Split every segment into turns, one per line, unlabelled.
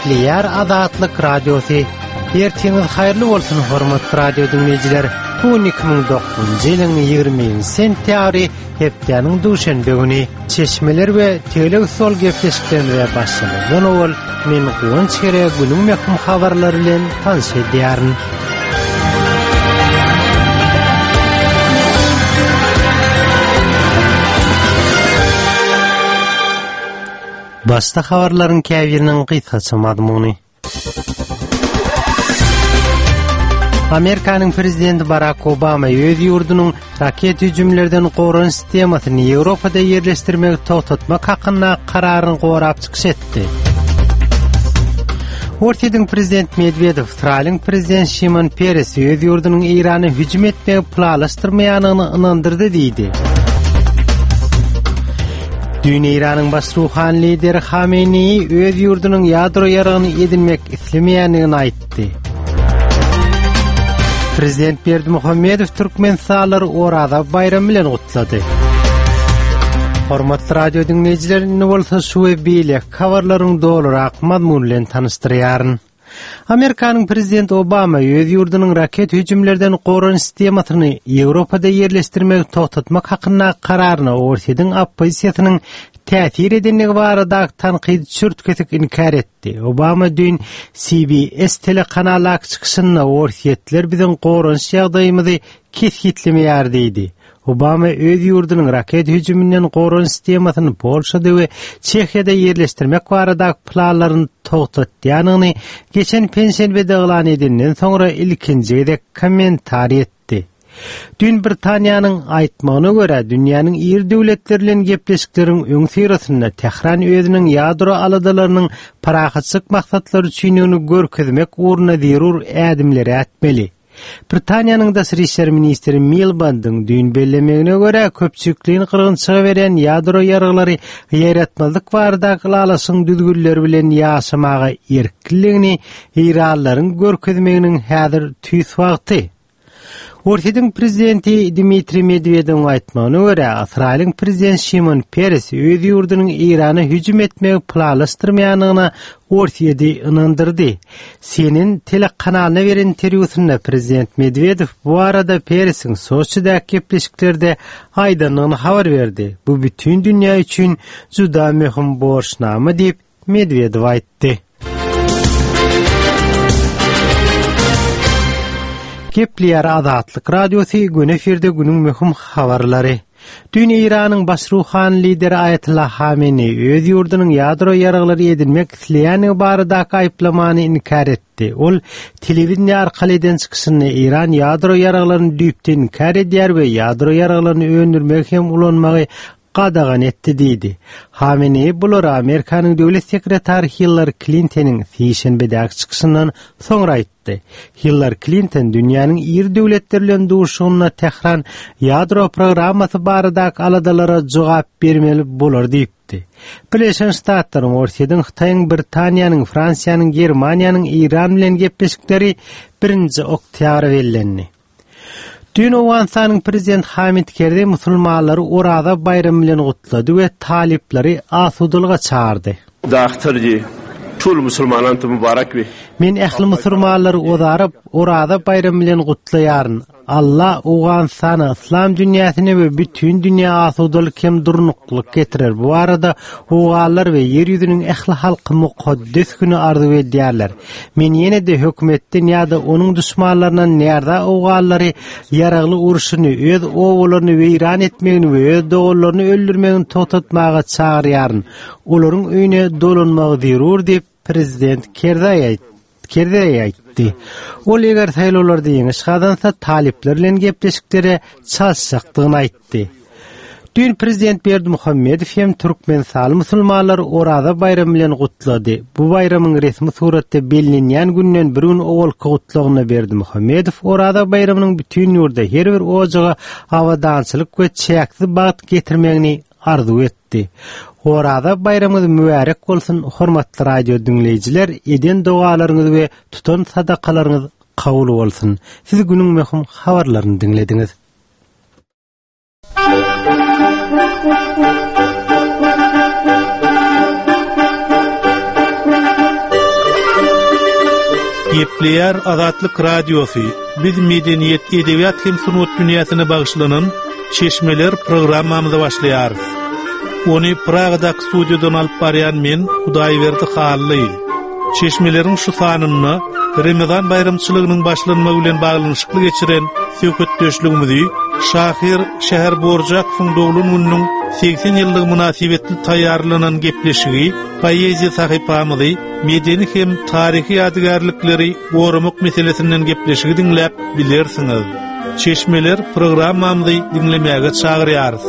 Kepler Azatlyk Radiosu. Erteniz hayırlı bolsun hormatly radio dinleyijiler. Bu 2009-njy ýylyň 20 sentýabry hepdeniň duşanbe güni çeşmeler we telek sol gepleşiklerine başlanýan ol. Men Guwan Çere günüň möhüm habarlary bilen tanışýaryn. Başta habarlaryň käbiriniň gysgaça mazmuny. Amerikanyň prezidenti Barack Obama öz ýurdunyň raket hüjümlerden goran sistemasyny Ýewropada ýerleşdirmegi toxtatmak hakyna kararyny gorap çykyş etdi. Ortiýanyň prezident Medvedew, Australiýanyň prezident Shimon Peres öz ýurdunyň Irany hüjüm etmegi planlaşdyrmaýanyny inandyrdy diýdi. Dün İran'ın baş ruhan lideri Khamenei öz ýurdunyň ýadro ýaragyny edinmek islemeýändigini aýtdy. Prezident Berdimuhammedow Türkmenistanyň Orada bayram bilen gutlady. Hormatly radio dinleyijiler, bolsa şu we beýle habarlaryň dolurak mazmun bilen tanışdyrýaryn. Amerikanyň prezidenti Obama öz ýurdunyň raket hüjümlerden goran sistemasyny Ýewropada ýerleşdirmegi toxtatmak hakyna kararyny ortadan oppozisiýasynyň täsir edenligi barada tanqid çürtketik inkar etdi. Obama dün CBS telekanaly çykyşynda ortaýetler biziň goran ýagdaýymyzy kesgitlemeýär diýdi. Obama öz ýurdunyň raket hüjümünden goran sistemasyny Polşada we Çekiýada ýerleşdirmek barada planlaryny toxtatýanyny geçen pensenbede elan edilenden soňra ilkinji edek kommentar etdi. Dün Britaniýanyň aýtmagyna görä, dünýäniň ýer döwletleri bilen gepleşikleriň öň syrasynda Tehran özüniň ýadro aladalarynyň parahatsyk maksatlary üçin görkezmek urna zerur ädimleri atmeli. Britaniýanyň Daşary işler ministri Milbandyň dün bellemegine görä, köpçükliğin kırgınçyga beren ýadro ýaraglary ýaratmalyk baradaky lalasyň düzgünleri bilen ýaşamaga erkinligini Iranlaryň görkezmeginiň häzir tüýs wagty. Ortaýanyň prezidenti Dmitri Medvedew aýtmagyna görä, Australiýanyň prezident Shimon Peres öz ýurdunyň Irana hüjüm etmegi planlaşdyrmaýanyna ortaýady inandyrdy. Senin telekanalyna beren interwýusynda prezident Medvedew bu arada Peres'iň Soçyda gepleşiklerde aýdanlygyny habar berdi. Bu bütün dünýä üçin juda möhüm borçnama diýip Medvedew aýtdy. Kepler Azatlyk Radiosu gün eferde günüň möhüm habarlary. Dün İran'ın baş ruhan lideri Ayatollah Khamenei öz ýurdunyň ýadro ýaraglary edinmek isleýäni baradaky aýplamany inkar etdi. Ol telewizion arkaly eden çykyşynda İran ýadro ýaraglaryny düýpden inkar edýär we ýadro ýaraglaryny öndürmek hem ulanmagy qadagan etdi diýdi. Khamenei bulary Amerikanyň döwlet sekretary Hillary Clinton'yň Sişenbedäki çykyşyndan soňra aýtdy. Hillary Clinton dünýäniň ýer döwletleri bilen duşugyna Tehran ýadro programmasy baradaky aladalara jogap bermeli bolar diýipdi. Birleşen Ştatlaryň ortadan Hytaýyň, Britaniýanyň, Fransiýanyň, Germaniýanyň İran bilen gepleşikleri 1-nji oktýabr bellendi. Dün Owensanyň prezident Hamid Karzai musulmanlary Orada bayram bilen gutlady we talipleri asudylyga çağırdy.
Dahtarji tül musulmanlar mübarek we
men ähli musulmanlary Orada bayram bilen gutlaýaryn. Allah Owensany İslam dünýäsine we bütün dünýä asudylyk hem durnuklyk getirer. Bu arada oğallar we ýer ýüzüniň ähli halky mukaddes güni arzu edýärler. Men ýene de hökümetden ýa-da onuň düşmanlarynyň näde oğallary ýaragly uruşyny, öz owlaryny weýran etmegini we öz doglaryny öldürmegini toxtatmaga çağırýaryn. Olaryň öýüne dolanmagy zerur diýip prezident Karzai aýtdy. Ol eger saýlawlarda ýeňiş gadansa talipler bilen gepleşikleri çalşakdygyny aýtdy. Dün prezident Berdimuhammedow hem Türkmenistan musulmanlary Orada bayram bilen gutlady. Bu bayramyň resmi suratda bellenýän günden bir gün owalky gutlagyna Berdimuhammedow Orada bayramynyň bütün ýurda her bir ojaga awadançylyk we çäksiz bagyt getirmegini arzu etdi. Orada bayramınız mübarek bolsun hormatly radio dinleyijiler, eden dogalaryňyz we tutan sadakalaryňyz kabul bolsun. Siz günüň möhüm habarlaryny dinlediňiz.
Gepleyer Azatlyk Radiosu. Biz medeniyet, edebiyat hem sunut dünýäsyne bagışlanan Çeşmeler programmamyzy başlaýarys. Onu Praga'daki stüdyodan alıp barýan men Hudaýberdi Hally. Çeşmelerin şu sanyny Ramazan bayramçylygynyň başlanmagy bilen baglanyşykly geçiren söhbetdeşligimizi Şahir Şäher Borjakowyň dowlun gününiň 80 ýyllyk münasibetli taýýarlanan gepleşigi poeziýa sahypamyzy medeni hem tarihi ýadygärlikleri gorumak meselesinden gepleşigi dinläp bilersiňiz. Çeşmeler programmamyzy dinlemäge çagyrýarys.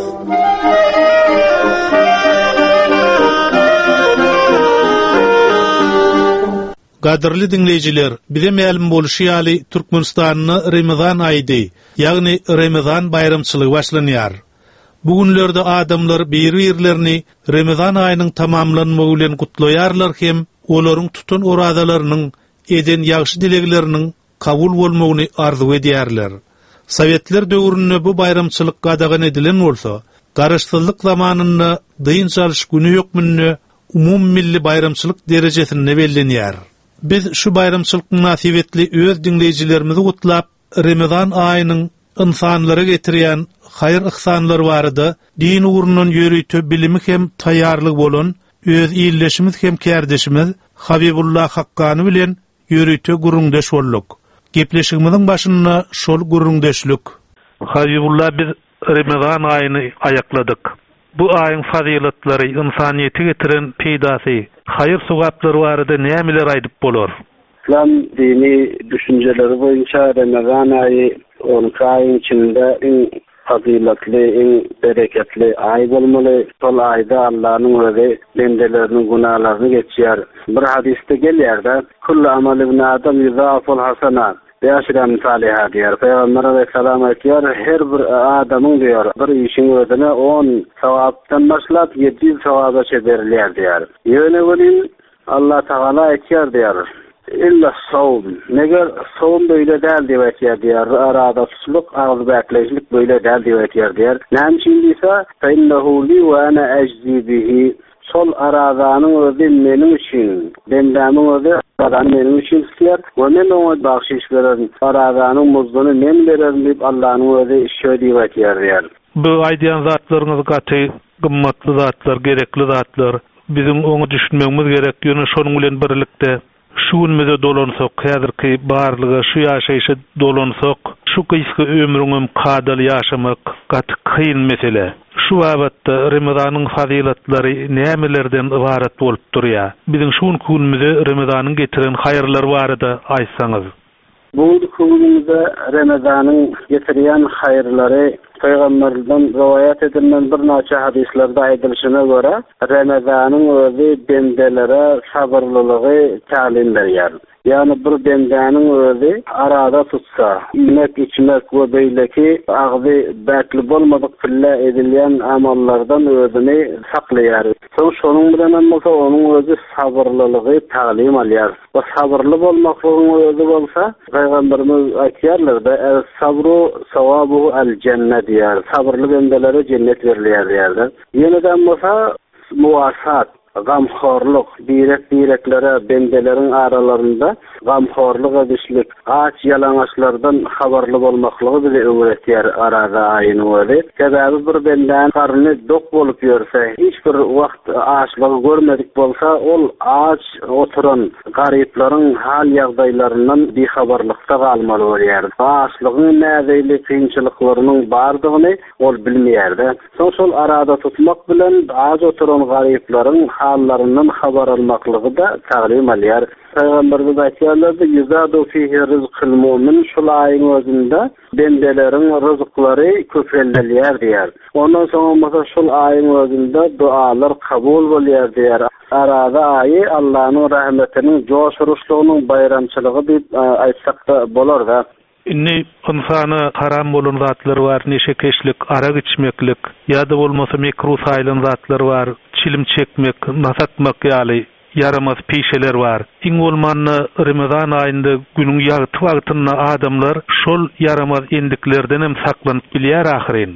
Gadyrly dinleýijiler, bize ma'lum boluşy ýaly Türkmenistanyny Ramazan aýdy, ýagny Ramazan bayramçylygy başlanýar. Bu günlerde adamlar bir-birlerini Ramazan aýynyň tamamlanmagy bilen gutlaýarlar hem olaryň tutun oradalarynyň eden ýagşy dilegleriniň kabul bolmagyny arzu edýärler. Sowetler döwründe bu bayramçylyk gadagan edilen bolsa, garaşsyzlyk zamanynda dyn çalyş güni ýokmyny umum milli bayramçylyk derejesine bellenýär. Biz şu bayramçylyk münasibetli öz dinleýijilerimizi gutlap, Ramazan aýynyň insanlara getirýän hayır ihsanlary barada din ugrundan ýörüýtü bilimi hem taýýarlyk bolan öz ýylleşimiz hem kärdeşimiz Habibullah Haqqany bilen ýörüýtü gurundaş bolduk. Gepleşigimiziň başynda şol gurundaşlyk. Habibullah, biz Ramazan aýyny aýakladyk. Bu aýyň fazilatlary, insaniýeti getiren peýdasy, hayır sowaplary barada nämeler aýdyp bolar?
İslam dini düşünceleri boyunca Ramazan ayı 12 ayın içinde en faziletli, en bereketli ay bolmaly. Sol ayda Allah'ın özi bendelerinin günahlarını geçýär. Bir hadiste gelýär-de: "Kullu amali ibn Adam yuzaful hasanat." Beşira misaliha diýär. Peygamber aleyhisselam aýtýar, her bir adamyň diýär, bir işin özüne 10 sawapdan başlap 700 sawaba çeberilýär diýär. Ýöne bolin Allah Taala aýtýar diýär. İlla sawm. Neger sawm böyle däl diýip aýtýar. Arada tutluk, agzy bäkleşlik böyle däl diýip aýtýar. Näme üçin diýse, "Feinnehu li wa ana ajzi bihi." Sol arazanyň özi meniň üçin, bendämiň özi arazanyň meniň üçin isleýär. We men oňa bagşyş bererim. Arazanyň muzduny men bererim diýip Allahyň özi şöyle diýip aýtýar.
Bu aýdýan zatlaryňyz gaty, gymmatly zatlar, gerekli zatlar. Bizim oňa düşünmegimiz gerek. Ýöne şonuň bilen birlikde şu günümizde dolansak, häzirki barlygy şu ýaşaýşy dolansak, şu gysgy ömrüňem kadal ýaşamak gaty kyn mesele. Şu wagtda Ramazanyň fazilatlary nämelerden ibaret bolup durýar? Bizim şu günümizde Ramazanyň getiren haýyrlary barada aýtsaňyz.
Bu günümizde Ramazanyň getirýän haýyrlary Peygamberden rivayet edilen bir naça hadislerde aýdylyşyna göre Ramazanyň özi bendelere sabırlylygy talim berýär. Yani bir bendäniň özi arada tutsa, yemek içmek we beýleki agzy bäkli bolmadyk fille edilýän amallardan özüni saklaýar. Şonuň bilen bolsa onuň özi sabırlylygy talim alýar. Bu sabırly bolmagyň özi bolsa, Peygamberimiz aýtýarlar-da, "Es-sabru sawabuhu el-cennet" diýär. Sabırly bendelere cennet berilýär diýerler. Ýene-de bolsa muwasat, gamhorluk, bireklere bendelerin aralarında gamhorluk edişlik, aç yalaňaçlardan habarly bolmaklygy bize öwretýär arada aýyny özi. Sebäbi bir benden garny dok bolup ýörse, hiç bir wagt açlygy görmedik bolsa, ol aç oturan garyplaryň hal ýagdaýlaryndan bihabarlykda galmaly bolýar. Açlygyň näzeýli kynçylyklarynyň bardygyny ol bilmeýär-de. Şol arada tutmak bilen aç oturan garyplaryň hallarından habar almaklygy da talim alýar. Peygamberimiz aýtýarlar-da, "Yuzadu fihi rizqul mu'min." Şol aýyň özünde bendeleriň rızıklary köpeldelýär diýär. Ondan soňra şol aýyň özünde dualar kabul bolýar diýär. Arada aýy Allahyň rahmetiniň joşuruşlygynyň bayramçylygy diýip aýtsak da bolar-da.
Inni insana haram bolan zatlar var, neşekeşlik, arak içmeklik, ýa-da bolmasa mekruh saýlan zatlar var, çilim çekmek, nasatmak ýaly yaramaz peşeler var. Iň bolmany Ramazan aýynda günüň ýagty wagtynda adamlar şol yaramaz endiklerden hem saklanyp bilýär ahyrin.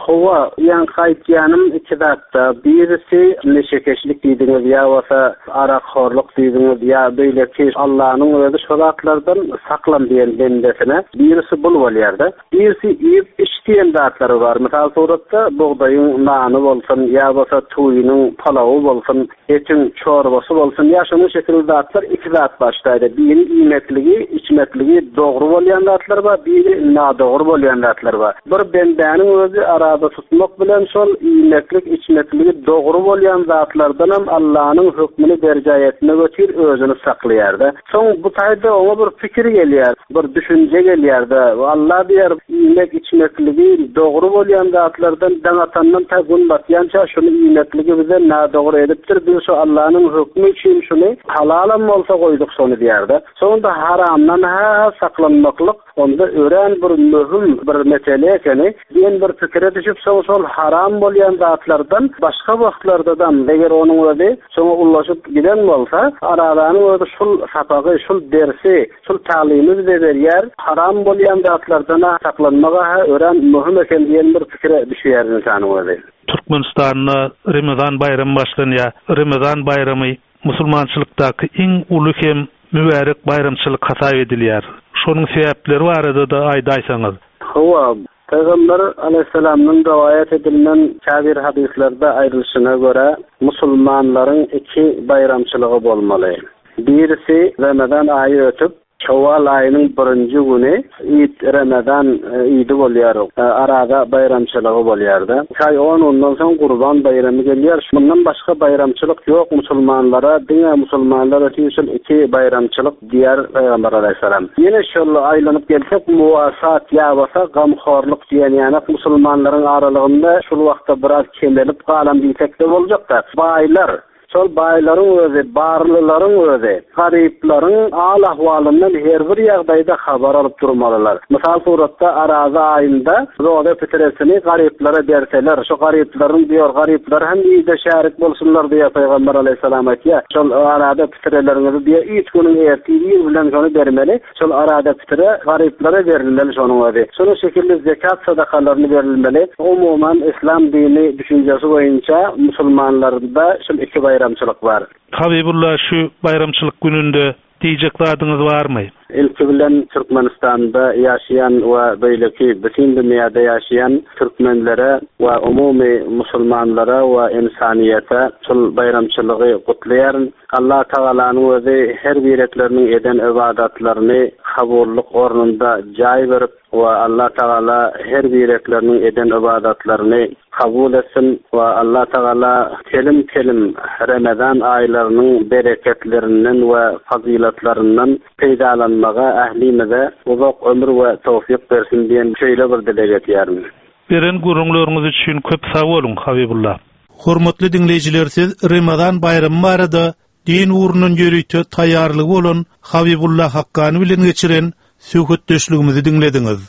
Hova yan qaytyanım iki zatda. Birisi neşekeşlik diýdiňiz ýa-da arakhorluk diýdiňiz ýa beýleki Allah'ın özü şolatlardan saklan diýen bendesine. Birisi bul bolýardy. Birisi ýep içdiýen zatlary bar. Mysal suratda buğdaýyň nany bolsun ýa-da tuýunyň palawy bolsun, etin çorbasy bolsun ýa şonu şekilde zatlar iki zat başdaýdy. Biri iýmetligi, içmetligi dogry bolýan zatlar bar, biri nadogry bolýan zatlar bar. Bir bendäniň özü arada tutmak bilen şol iýmetlik, içmetligi dogry bolýan zatlardan hem Allah'ın hükmüni derjayetine götür özünü saklaýardy. Soň bu taýda ona bir pikir gelýär, bir düşünje gelýärdi. Allah diýer, iýmek içmetligi dogry bolýan zatlardan daňatandan tagun batýança şunu iýmetligi bize nadogry edipdir. Biz şu Allah'ın hükmü üçin şunu halalam bolsa goýduk şonu diýärdi. Soňda haramdan saklanmaklyk onda ören bir mühim bir mesele ekeni diýen bir pikire düşüp şol haram bolýan zatlardan başga wagtlardan eger onuň özü şoňa ulaşyp giden bolsa aradanyň özü şol sapagy, şol dersi, şol taýlimy bize berýär. Haram bolýan zatlardan saklanmaga ören mühim eken diýen bir pikire düşýär insanyň özü.
Türkmenistanyň Ramazan bayramy başlanýar. Ramazan bayramy musulmançylykdaky iň uly hem mübarek bayramçylyk hasap edilýär. Şonuň sebäpleri barada da aýdaýsaňyz.
Hawa Peygamber aleyhisselam'ın rivayet edilen kabir hadislerde ayrılışına göre Müslümanların iki bayramçılığı bolmaly. Birisi Ramazan ayı ötüp Şawwal ayının 1-nji güni Eid Ramazan Eidi bolýar. Arada bayramçylygy bolýardy. Çay 10 ondan soň Gurban bayramy gelýär. Bundan başga bayramçylyk ýok musulmanlara, diňe musulmanlara üçin iki bayramçylyk diýer Peýgamber aleyhisselam. Ýene şol aýlanyp gelsek muwasat ýa-da gamhorluk diýen ýa-da musulmanlaryň aralygynda şol wagtda biraz kemelip galan diýsek de boljak-da. Baýlar şol baýlaryň özü, barlylaryň özü, garyplaryň al ahwalyndan her bir ýagdaýda habar alyp durmalylar. Mysal suratda araza aýynda roda fitresini garyplara berseler, şo garyplaryň diýor, garyplar hem ýa-da şärik bolsunlar diýe Peýgamber aleyhisselam aýtýar. Şol arada fitrelerini diýe üç güniň ertigi bilen şonu bermeli. Şol arada fitre garyplara berilmeli şonuň özü. Şonu şekilde zekat sadakalaryny berilmeli. Umuman İslam dini düşünjesi boýunça musulmanlarda şol iki bayramçılık var.
Habibullah şu bayramçılık gününde diýjek zadyňyz barmy?
İlki bilen Türkmenistanda ýaşayan we beýleki bütün dünýäde ýaşayan türkmenlere we umumy musulmanlara we insaniýete şol bayramçylygy gutlaýar. Allah Taalanyň özü her birekleriniň eden ibadatlaryny kabullyk ornunda jaý berip we Allah Taala her birekleriniň eden ibadatlaryny kabul etsin we Allah Taala kelim Ramazan aýlarynyň bereketlerinden we fazilatlaryndan peýdalanmaga ählimize uzak ömür we tawfik bersin diýen şeýle bir dilek etýärmi.
Beren gurulmaryňyz üçin köp sag bolun Habibullah. Hormatly dinleýijiler, siz Ramazan bayramy barada din uğrunun ýörüýte taýýarlygy bolan Habibullah Hakkany bilen geçiren söhbetdeşligimizi dinlediňiz.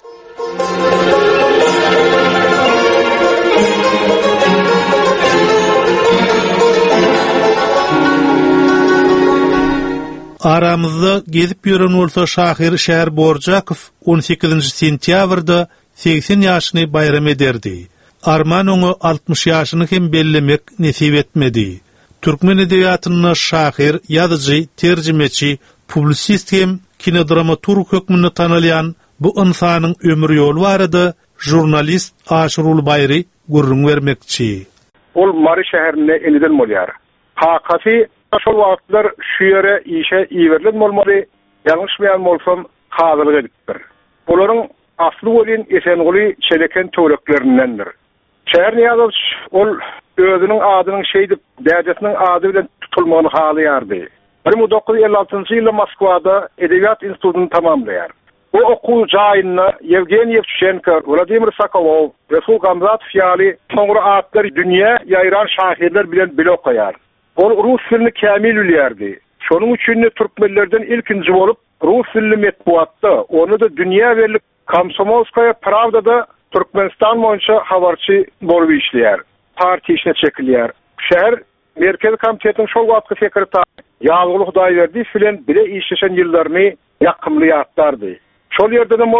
Aramızda gezip ýören bolsa Şahir Şäher Borjakow 18-nji sentýabrda 80 ýaşyny bayram ederdi. Arman oňa 60 ýaşyny hem bellemek nesip etmedi. Türkmen edebiýatynyň şahyr, ýazyjy, terjimeçi, publisist hem kinodramaturg hökmünde tanalýan bu insanyň ömür ýoly barada jurnalist Aşurul Bayry gurrun bermekçi.
Ol Mary şäherinde eniden bolýar. Hakysy şol wagtlar şu ýere işe iýerlen bolmaly, ýalňyşmaýan bolsam hazyryk edipdir. Olaryň asly bolan Esenguly çeleken töwreklerindendir. Şäher ýazyş ol özüniň adynyň şeýdip, däjesiniň ady bilen tutulmagyny halaýardy. 1956-njy ýylda Moskwada Edebiýat institutyny tamamlaýar. O okuw jaýyna Yevgeniy Yevtushenko, Vladimir Sokolov, Resul Gamzatov ýaly soňra atlary dünýä ýaýran şahirler bilen bilek goýar. Ol rus dilini kämil bilýärdi. Şonuň üçin türkmenlerden ilkinji bolup rus dilli metbuatda, onu da dünýä berlik Komsomolskaya Pravdada Türkmenistan boýunça habarçy bolup işleýär. Partiýa işine çekilýär. Şäher Merkez Komitetiň şol wagtky sekretary Ýalgyl Hudaýberdi bilen bile işleşen ýyllaryny ýakymly ýatdardy. Şol ýerde de ol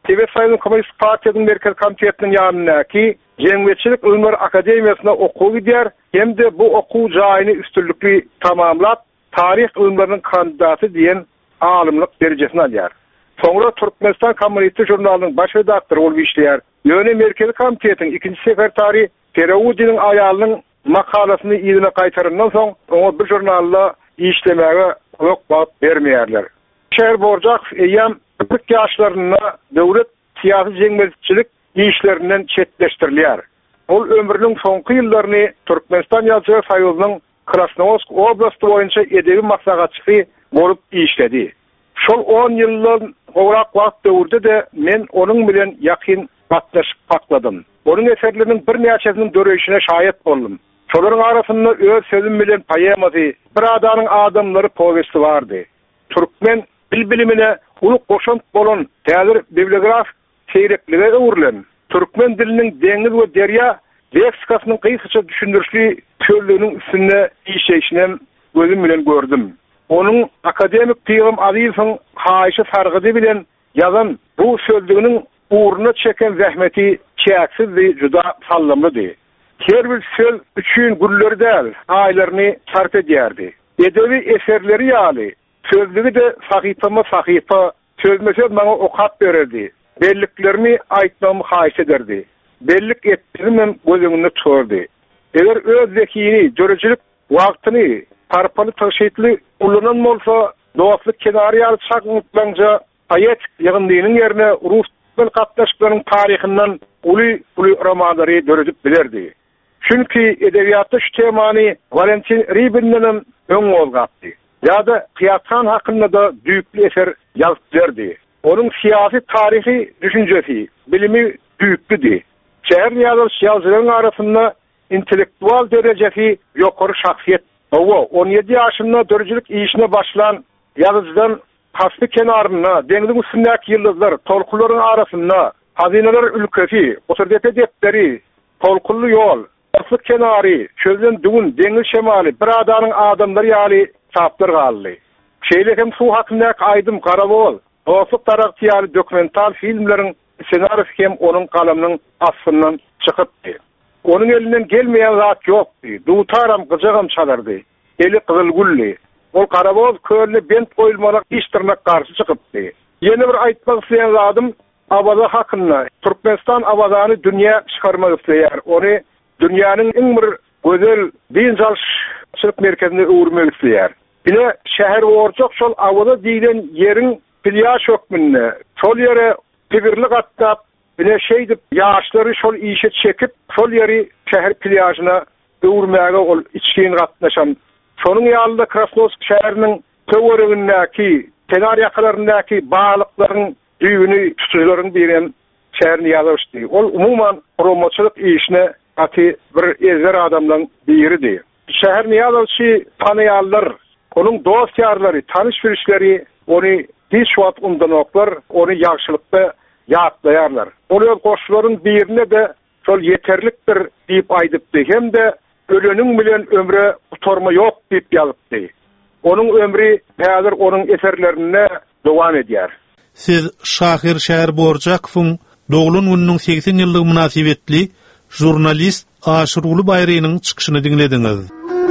Tibet Sayın Komünist Partiýanyň Merkez Komitetiniň ýanyndaky Jeňbetçilik Ylmary Akademiýasyna okuw gidýär, hem de bu okuw jaýyny üstünlikli tamamlap, tarih ylmlarynyň kandidaty diýen alymlyk derejesini alýar. Soňra Türkmenistan Kommunist jurnalynyň baş redaktory bolup işleýär. Ýöne Merkez Komitetiň 2-nji sekretary Terawudiň aýalynyň makalasyny ýygyna gaýtaryndan soň oňa bir jurnalda işlemäge hok wagt bermeýärler. Şäher Borjak eýem 40 ýaşlarynda döwlet syýasy jeňbetçilik işlerinden çetleştirilýär. Ol ömrüniň soňky ýyllaryny Türkmenistan Ýazgylar Soýuzynyň Krasnoyarsk oblasty boýunça edebi maslahatçysy bolup işledi. Şol 10 ýyldan gowrak wagt döwürde de men onuň bilen ýakyn gatnaşyp bakladym. Onuň eserleriniň bir näçesiniň döreýişine şahit boldum. Şolaryň arasynda öz sözüm bilen poemasy, bir adamyň adamlary powesti bardy. Türkmen bilimine uly goşant bolan täzir bibliograf seyreklige öwrülen. Türkmen diliniň deňiz we derýa leksikasynyň gysgaça düşündirişli söýlediginiň üstünde işeýişini gözüm bilen gördüm. Onuň akademik Pygam Azizowyň haýyşy sargydy bilen ýazan bu söýlediginiň uğruna çeken zähmeti çäksiz we juda sallamlydy. Her bir söz üçün gülleri däl, aýlaryny sarf edýärdi. Edebi eserleri ýaly, sözlügi de sahypama sahypa, sözmese bana okap bererdi. Belliklerimi aýtmamy haýyş ederdi. Bellik etdirim gözüňde turdy. Eger öz zekini, dörejilik wagtyny tarpaly taşytly ullanan bolsa, dostlyk kenary alyp çakmyklanja aýet ýygyndygynyň ýerine rus bil gatnaşyklaryň taryhyndan uly romanlary döredip bilerdi. Çünki edebiýatda şu temany Valentin Rybin'den öň bolgatdy. Ýa-da Qiyatxan hakynda da düýpli eser ýazyp berdi. Onuň syýasy taryhy düşünjesi, bilimi düýpli. Şäher ýazgylaryň arasynda intellektual derejesi ýokary şahsiýet. Owa 17 ýaşynda dörejilik işine başlan ýazyjydan hasby kenaryna, deňiziň üstündäki ýyldızlar, tolkularyň arasynda, hazineler ülkesi, oturdete depleri, tolkully ýol, hasby kenary, çölden düğün, deňiz şemali, bir adamyň adamlary ýaly saplar galdy. Şeýlekem su hakyndaky aýdym Garabol, dostlyk tarapy ýaly dokumental filmleriň senarysy hem onuň kalamynyň asyndan çykypdy. Onuň elinden gelmeýän zat ýokdy. Dutaram gyjagam çalardy. Eli Kızılgully. Ol Garabol köýle bent goýulmaly iştirmek garşy çykypdy. Ýene bir aýtmak isleýän zatym awaza hakynda. Türkmenistan awazany dünýä çykarmak isleýär. Ony dünýäniň iň bir gözel dinjalşylyk merkezine öwürmek isleýär. Bile şäher Borjak şol awaza diýilen ýeriň plyaj hökmünde, şol ýere pigirli gatlap, bile şeýdip ýaşlary şol işe çekip, şol ýeri şäher plyajyna öwürmäge ol içkin gatnaşan. Şonuň ýalynda Krasnoyarsk şäheriniň töweregindäki, kenar ýakalaryndaky balyklaryň düýbüni tutujlaryň bilen şäherini ýazypdy. Ol umumyň promoçylyk işine aty bir ezer adamdan biridi. Şäherni ýazypçy tanaýarlar, onuň dost ýarlary, tanış birişleri ony hiç wagt undanoklar, ony ýagşylykda ýatlaýarlar. Olar goşularyň birine de şol yeterlikdir diýip aýdypdy. Hem de öleniň bilen ömre utarma ýok diýip ýazypdy. Onuň ömri häzir onuň eserlerine dowam edýär.
Siz Şahir Şäher Borjakowyň dogulun gününiň 80 ýyllygy münasibetli jurnalist Aşyr Bayrynyň çykyşyny dinlediňiz.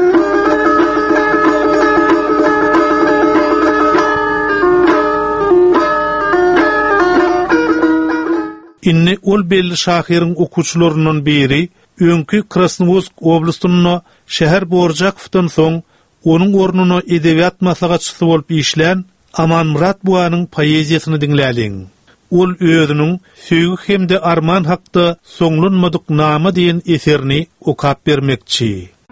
Inni ol belli Şahiryň okuwçylaryndan biri öňkü Krasnoyarsk oblastynyň Şäher Borjakowdan soň onuň ornuny edebiýat maslahatçysy bolup işlän Amanmurat buanyň poeziýasyny dinläliň. Ol özüniň söýgü hemde arman hakda soňlanmadyk nama diýen eserini okap bermekçi.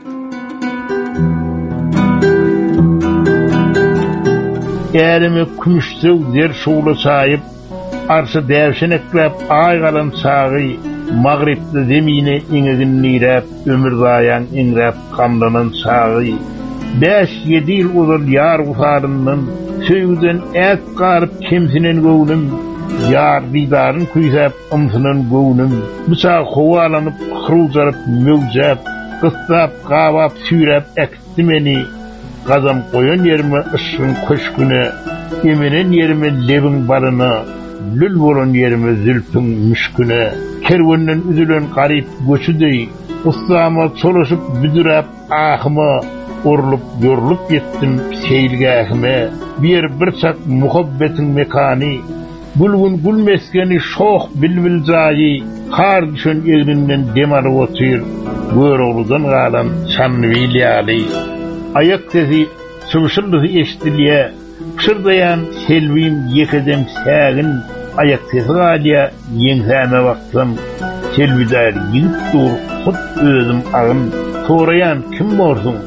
Elimi kümüşsög der şuwla çaýyp, arşy däwşeneklep aýgalan çagy, magribde zemine iňigin nirap, ömür zaýan iňrap kamlanan çagy. 5-7 ýyl uzun ýar gufaryndan söýgüden äp garyp kimsinen göwnüm, ýar didaryn kuýsap ymsynan göwnüm. Bıçak howalanyp, hyruljaryp, möwjäp, gysdap, gawap, süýräp ekdi meni. Gazam koyan yerime ışığın köşküne, eminen yerime lebin barına, lül bolan yerime zülfün müşküne, kervenden üzülen garip göçüdey, ustama çolaşıp büdürap ahıma, orulup yorulup yettim seylgahime, bir çak muhabbetin mekani, bulgun gul meskeni şoh bilbil zayi, kar düşen eğrinden demar otur, Göroğlu'dan galan Çanvilyali. Ayak sesi sıvışırlığı eştiliye, pışırdayan selvim yekedem sägin, ayak sesi galiya yenhäme baktım, selvidar yigit dur, hut özüm ağın, sorayan kim borsun?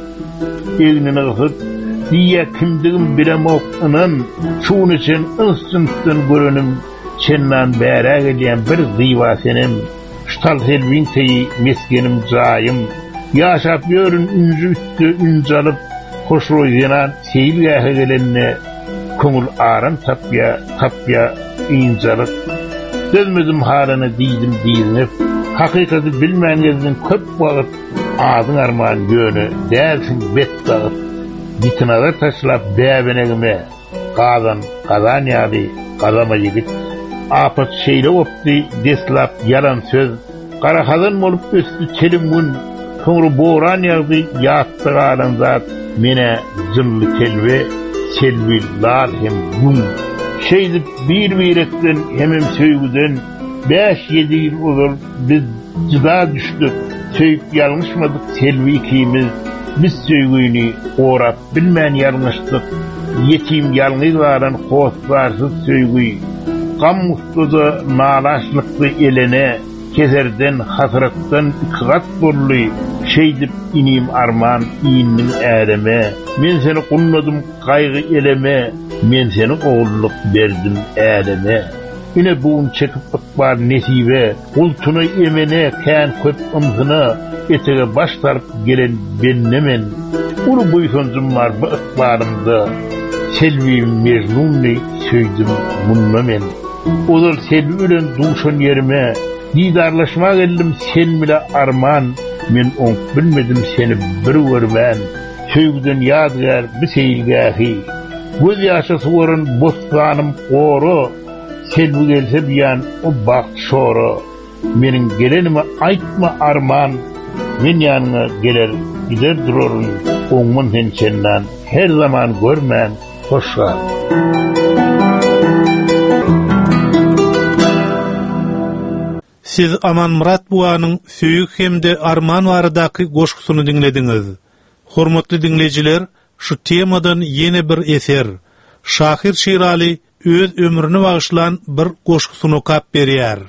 Egnini gısıp, diye kimdigim bilemok ının, şuun için ınsıntın görünüm, çennan bäräk ediyen bir ziva senim, ştal selvin teyi meskenim cayım, yaşap yörün üncü üttü ünc alıp, hoşroýdynan seýilgähe gelenine köňül aram tapya iňjalyk. Dözmedim halyna diýdim, hakykaty bilmän gezdim köp wagt adyň arman ýöne dälsin bet dagyp, bitinalar taşlap bäbenegime gazan ýaly gazama ýigit. Apat şeýle opdy deslap yalan söz, gara hazan bolup östü çelimgün, köňrü boran ýagdy ýatdy galan zat, mene zımlı telve, selvi lal hem gün. Şeydip bir ekten hemem söýgüden, 5-7 ýyl olur biz cıda düştük, söýüp ýalňyşmadyk selvi ikimiz, biz söýgüni orap bilmän ýalňyşdyk, yetim ýalňyz galan hosbarsyz söýgü, gam mustuda nalaşlykly elene, kezerden hasratdan ikigat bolly, şeydip inim arman iýinniň äreme, men seni gulladım gaýgy eleme, men seni oğulluk berdim äreme. Ine buğun çekip ıkbar nesibe, ultuny emene kän köp ımsyna, etege baş tarıp gelen bennemen. Ulu buýsunjum bar bu ıkbarymda, selvi mejnunny söýdim munna men. Olar selvi bilen duşan yerime, didarlaşmak ellim sen bile arman, men on bilmedim seni bir görmän, söýgüden ýadgar bir seýilgähi. Göz ýaşy suwaryn bostanım goru, selvi gelse biýan o bakt şoru. Meniň gelenime aýtma arman, men ýanyňa geler gider duraryn, oňman sen çendan her zaman görmän, hoşga.
Siz Aman Murat buwanyň Söýük hemde Arman baradaky goşgusyny dinlediňiz. Hormatly dinleyijiler, şu temadan ýene bir eser, Şahir Şirali öz ömrüni bagyşlan bir goşgusyny okap berýär.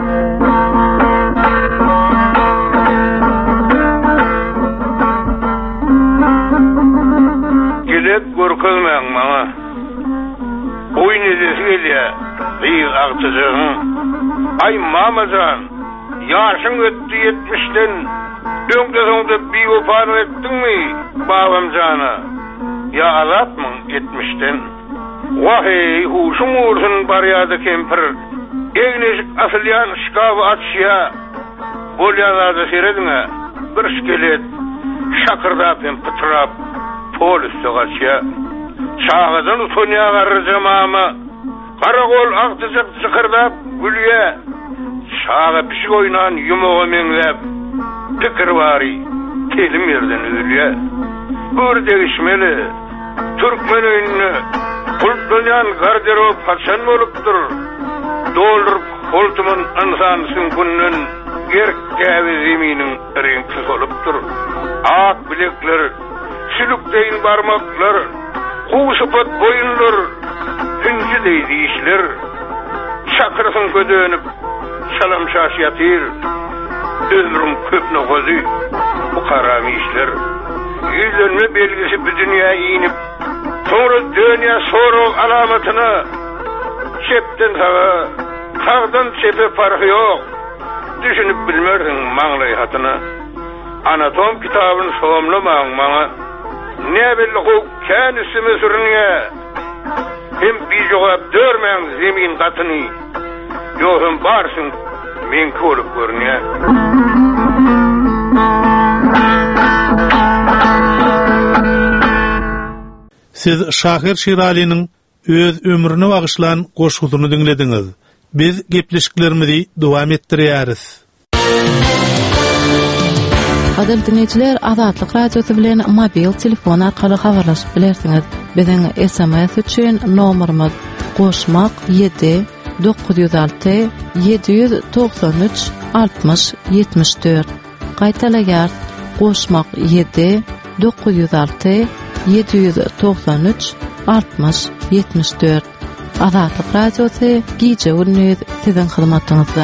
Gelip görkezmäň maňa. Oýun edesi gelýär, bir agtyjyň. Ay mamacan, yaşın öttü 70'den, döngdesonda bir vefan ettin mi babam cana? Ya azatmın 70'den. Vahiy huşun uğursun baryadı kempir, egneşik asılyan şkabı atşya, bolyalarda seyredine, bir skelet, şakırdap hem pıtrap, polüstü kaçya. Çağızın utonya garrıca mama, karakol aktıcık çıkırdap gülüye, şağa pişik oynan yumoğu meňlep, pikir bari, telim yerden ölüye. Bur degişmeli, Türkmen öýünü, kultlanyan garderop paçan bolupdur, doldurup holtumun insansın günnün, gerk gäbi zeminin reňksiz bolupdur. Ak bilekler, sülükdeýin barmaklar, kuğusupat boyunlar, hünci deydiýişler, şakırsın ködönüp, salam şaşyatir, ömrüm köpne gozy, bu karami işler. Yüzlenme belgisi bu dünya inip, sonra dünya sorog alamatına, çepten sağa, tağdan çepe farkı yok, düşünüp bilmersin maňlay hatına. Anatom kitabını soğumlamaň maňa, ne belli huk kän üstüme sürünýe, hem bir jogap dörmäň zemin gatyny, ýöhüm barsın men kölup görünýär.
Siz Şahir Şirali'nin öz ömrüne bagışlan goşgusyny dinlediňiz. Biz gepleşiklerimizi dowam etdirýäris.
Adil dinleyijiler, Azatlyk radiosu bilen mobil telefon arkaly habarlaşyp bilersiňiz. Biziň SMS üçin nomerimiz goşmak 7 906 793 60 74. Gaýtalaýar goşmak 7 906 793 60 74. Azatlyk radiosu gije ünlüýüz siziň hyzmatyňyzda.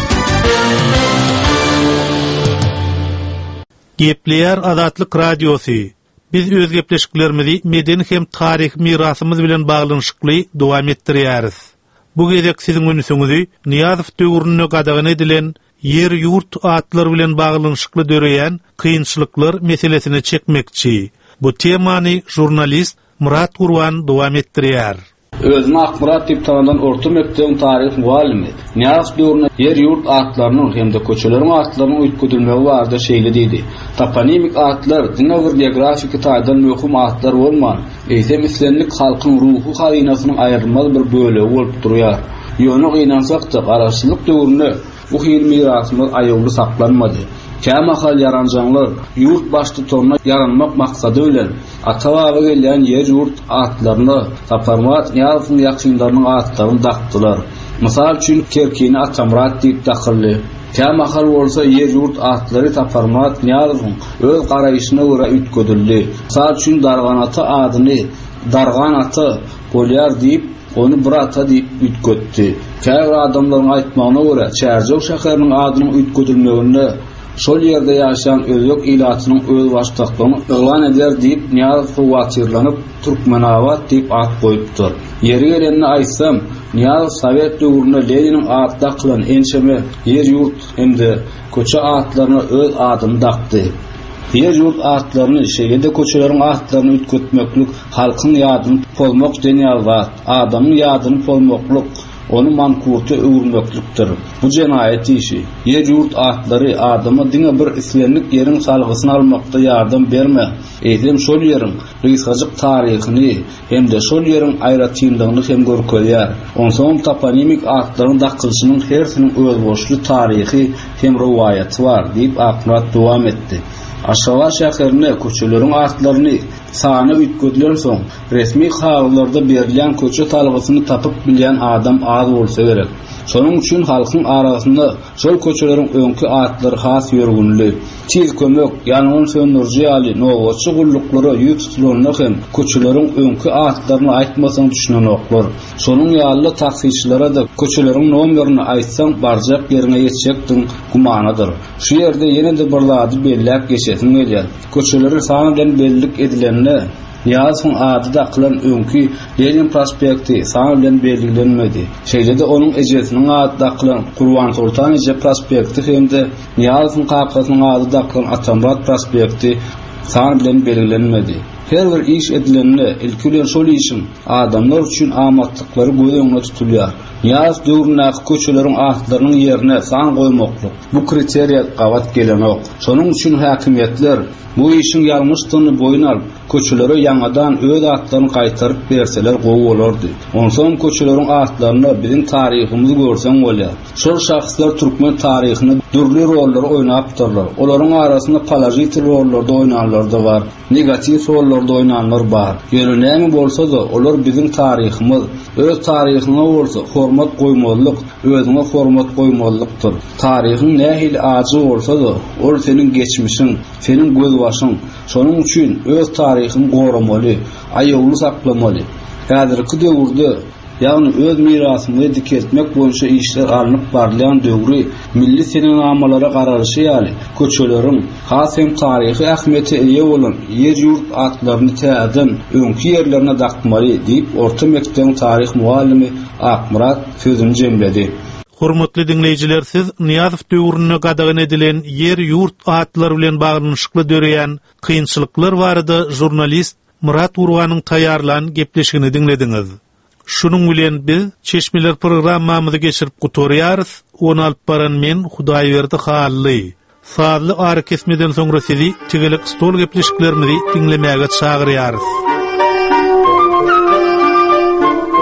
Gepleýär Azatlyk radiosu. Biz öz gepleşiklerimizi medeni hem tarih mirasymyz bilen baglanyşykly dowam etdirýäris. Bu gezek siziň önüňizde Niýazow döwrüne gadagan edilen yer ýurt atlary bilen baglanyşykly döreýän kynçylyklar meselesini çekmekçi. Bu temany jurnalist Murat Gurwan dowam etdirýär.
Özüne akbarat dip tanıdan orta mektebiň tarih muallimi Niýazow döwrüne yer ýurt atlarynyň hemde köçeleriň atlarynyň üýtgedilmegi barada şeýle diýdi. Toponimik atlar dinowir geografik taýdan möhüm atlar bolman, eýsem islenlik halkyň ruhu hazinasynyň aýrylmaz bir bölegi bolup durýar. Ýöne gynansak-da garaşçylyk döwrüne bu hil mirasymyz aýagly saklanmady. Käme hal yaranjanlar ýurt başly toruna yaranmak maksady bilen ata-baba gelýän yer ýurt atlaryny taparmat Niýazowyň ýakynlarynyň atlaryny dakdylar. Mysal üçin Kerkini Atamrat diýip dakyldy. Käme hal bolsa yer ýurt atlary taparmat Niýazowyň öz garaýyşyna görä üýtgedildi. Mysal üçin Dargan ata adyny Dargan ata bolýar diýip onu bir ata diýip üýtgetdi. Käme adamlaryň aýtmagyna görä Çärjek şäheriniň adynyň üýtgedilmegine şol ýerde ýaşaýan özök ilatynyň öz başlyklaryny elan eder diýip Niýazow watyrlanyp Türkmenawat diýip at goýupdyr. Ýeri gelende aýtsam, Niýazow Sowet döwründe Leniniň atda kılan enşeme yer ýurt hemde köçe atlaryna öz adyny dakdy. Yer ýurt atlaryny şeýle köçeleriň atlaryny üýtgetmeklik halkyň ýadyny polmak denýär zat, adamyň ýadyny polmakluk onu mankurtu öwürmeklikdir. Bu jenaýet işi. Yer ýurt atlary adama diňe bir islenlik ýeriň salgysyny almakda ýardam berme. Eýsem şol ýeriň rysgalyk taryhyny hemde şol ýeriň aýratynlygyny hem görkezýär. Onsoň toponimik atlaryň dakylşynyň hersiniň öz boşly taryhy hem riwayaty bar diýip Akmat dowam etdi. Aşgabat şäherine köçeleriň atlaryny sany üýtgedilen soň resmi haýrlarda berilýän köçe talgysyny tapyp bilýän adam az bolsa gerek. Şonuň üçin halkyň arasynda şol köçeleriň öňkü atlary has ýörgünli, tiz kömek, ýanyň söndürji ýaly nowaçy gullyklary ýük tutulanyna hem köçeleriň öňkü atlaryny aýtmasaň düşünen oklar. Şonuň ýaly taksirçilere de köçeleriň nomerini aýtsaň barjak ýerine ýetjekdiň gumanadyr. Şu ýerde ýene-de bir lady belläp geçesin gelýär. Köçeleri sany bilen bellik edilende Niýazowyň ady daklylan öňkü Lenin prospekti sany bilen belgilenmedi. Şeýle-de onuň ejesiniň ady daklylan Gurban Sultan eje prospekti hemde Niýazowyň kapasynyň ady daklylan Atamrat prospekti sany bilen belgilenmedi. Her bir iş edilende ilkilen şol işin adamlar üçin amatlyklary göz öňüne tutulýar. Niýazow döwründäki köçeleriň atlarynyň ýerine san goýmaklyk bu kriteriýa gawat gelenok. Şonuň üçin häkimetler bu işin ýalňyşdygyny boýun alyp köçelere ýangadan öz atlaryny gaýtaryp berseler gowy bolardy. Onsoň köçeleriň atlaryny biziň taryhymyzy görseň bolýar. Şol şahslar türkmen taryhyny dürli rollary oýnapdyrlar. Olaryň arasynda palajitiv rollarda oýnanlar da bar, negativ rollarda oýnanlar bar. Ýöne bolsa-da olar biziň taryhymyz, öz taryhyna bolsa hormat goýmalyk, özüne hormat goýmalykdyr. Taryhyň nähili ajy bolsa-da ol seniň geçmişiň, seniň göz başyň. Şonuň üçin öz taryhyny goramaly, aýagly saklamaly. Häzirki döwürde ýagny öz mirasyny diketmek boýunça işler alınıp barlayan döwri milli sinemalara garaşy ýaly köçeleriň hasem taryhy ähmiýeti ýa bolan yer ýurt atlaryny täzeden öňkü ýerlerine dakmaly diýip orta mektebiň tarih muallimi Akmurat sözüni jemledi.
Hormatly dinleýijiler, siz Niýazow döwrüne gadagan edilen yer ýurt atlary bilen baglanyşykly döreýän kynçylyklar barada jurnalist Murat Gurwanyň taýýarlanan gepleşigini dinlediňiz. Şunun bilen biz Çeşmeler programmamyzy geçirip gutorýarys. Onu alyp baran men Hudaýberdi Hally. Saatly ary kesmeden soňra sizi tigelik stol gepleşiklerimizi dinlemäge çagyrýarys.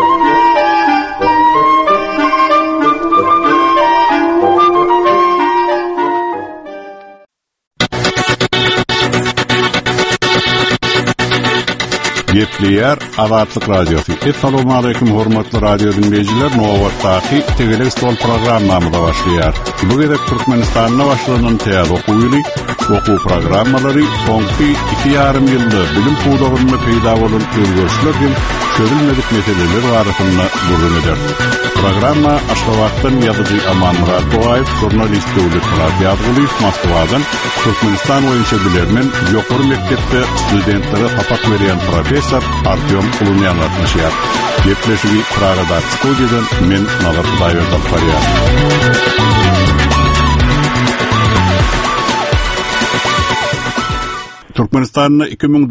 Gepleýär Azatlyk radiosu. Assalamu alaykum hormatly radio dinleýijiler. Nowatdaky Tegeleg stol programmamyza başlaýar. Bu gede Türkmenistanda başlanan täze okuw programmalary soňky 2,5 ýylda bilim puwdagyny peýda bolan özgörüşler bilen çözülmedik meseleler barasynda gurulma eder. Programma Aşgabatdan ýazyjy Aman Murat Bogaýew, jurnalist Döwlet Murat Ýazgylyň Moskwadan Türkmenistan boýunça bilermen ýokary mekdepde studentlere hapak berýän professor Artyom Kulunyan atmışýar. Gepleşigi Pragada studiýadan men Nazar Hudaýew tarapyrýar. Türkmenistan'da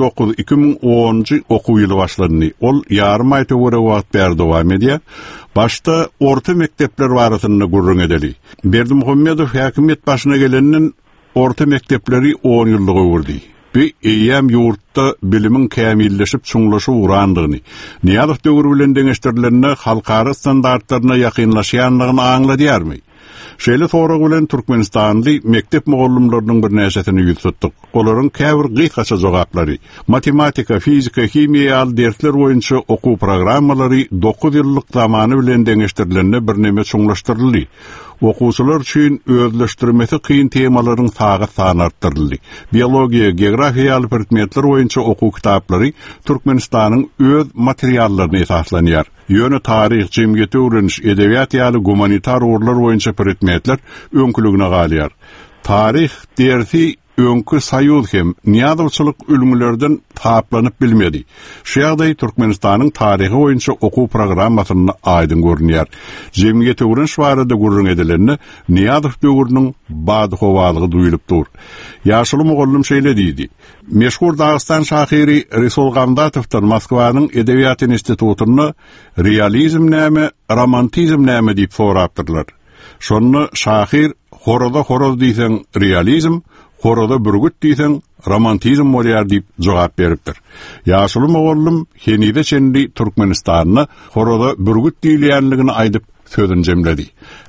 2009-2010 okuw ýyly başlandy. Ol ýarym aýta görä wagt berdi dowam edýär. Başta orta mektepler barasynda gurrun edeli. Berdimuhammedow häkimet başyna gelenden orta mektepleri 10 ýyllygy gördi. Bir eýäm ýurtda bilimiň kämilleşip çuňlaşyp urandygyny, Niýazow döwri bilen deňeşdirilenine halkara standartlaryna ýakynlaşýanlygyny aňladýarmy? Şeýle soragy bilen Türkmenistanly mektep mugallimläriniň bir näçesini ýüz tutdyk. Olaryň käbir gysgaça jogaplary, matematika, fizika, himiýa dersler boýunça okuw programmalary 9 ýyllyk zamany bilen deňeşdirilenine bir näme çuňlaşdyryldy. Okuwçylar üçin özleşdirmesi kıyın temalaryň sany artdyryldy. Biologiýa, geografiýa predmetler boýunça okuw kitaplary Türkmenistanyň öz materiallaryny esaslanýar. Ýöne tarih, jemgyýet öwreniş, edebiýat ýaly gumanitar urlar boýunça predmetler öňküligine galýar. Tarih dersi öňkü saýuz hem niýazawçylyk ülümlerden taplanyp bilmedi. Şu ýagdaý Türkmenistanyň taryhy boýunça okuw programmasyny aýdyn görünýär. Jemgyýet öwreniş barada gurrun edilenini Niýazow döwrüniň bady howalygy duýulyp dur. Ýaşuly mugallim şeýle diýdi. Meşhur Dagestan şahyry Resul Gamdatowdan Moskwanyň Edebiýat institutyny realizm näme, romantizm näme diýip sorapdyrlar. Şonu şahyr horoda horoz diýsen realizm, horoda bürgüt diýsen romantizm bolýar diýip jogap beripdir. Ýaşuly mugallim henide çendi Türkmenistanyny horoda bürgüt diýilýänligini aýdyp sözüni jemledi.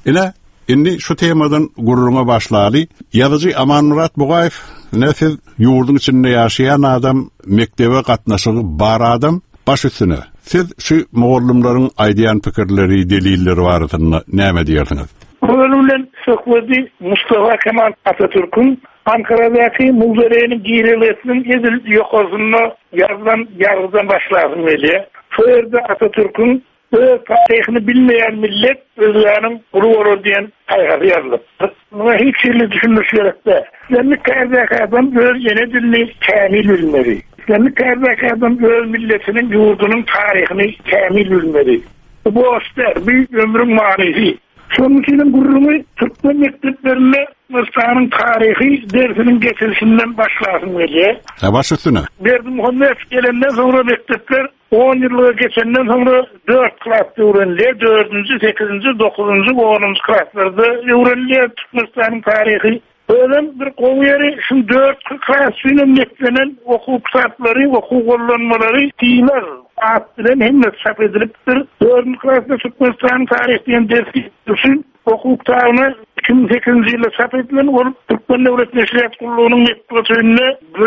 Indi şu temadan gurruna başlaly. Ýazyjy Aman Murat Bogaýew, näsiz ýurduň içinde ýaşaýan adam, mektebe gatnaşygy bar adam baş üstüne. Siz şu mugallimlaryň aýdýan pikirleri, delilleri barasynda näme diýersiňiz?
Bölümden söhbeti Mustafa Kemal Atatürk'ün Ankara'daki Muldere'nin girilesinin edil yokozunu yazıdan başlasın öyle. Şu yerde Atatürk'ün tarihini bilmeyen millet özlerinin kuru olur diyen kaygısı yazılıp. Buna hiç şeyle düşünmüş gerekte. İslamik kaydaki adam öz yeni dilini kamil bilmeli. İslamik kaydaki adam öz milletinin yurdunun tarihini kamil bilmeli. Bu oster bir ömrün manisi. Şonun için gurrumu Türkmen mekteplerine Mısır'ın tarihi dersinin geçilişinden başlasın diye.
Baş üstüne.
Berdimuhammedow gelenden sonra mektepler 10 yıllığı geçenden sonra 4 klasda öğreniliyor. 4. 8. 9. 10. klaslarda öğreniliyor Türkmenistan'ın tarihi. Öyle bir kovuyarı şu 4 klasıyla mektenen okuw kitapları, okuw gollanmaları diýiler. At bilen hemme çap edilipdir. 4. klasda Türkmenistan tarihini dersi düşün. Okuw kitabyny 2008 ýylda çap edilen Türkmen Döwlet Neşriýat Gurulunyň metoduna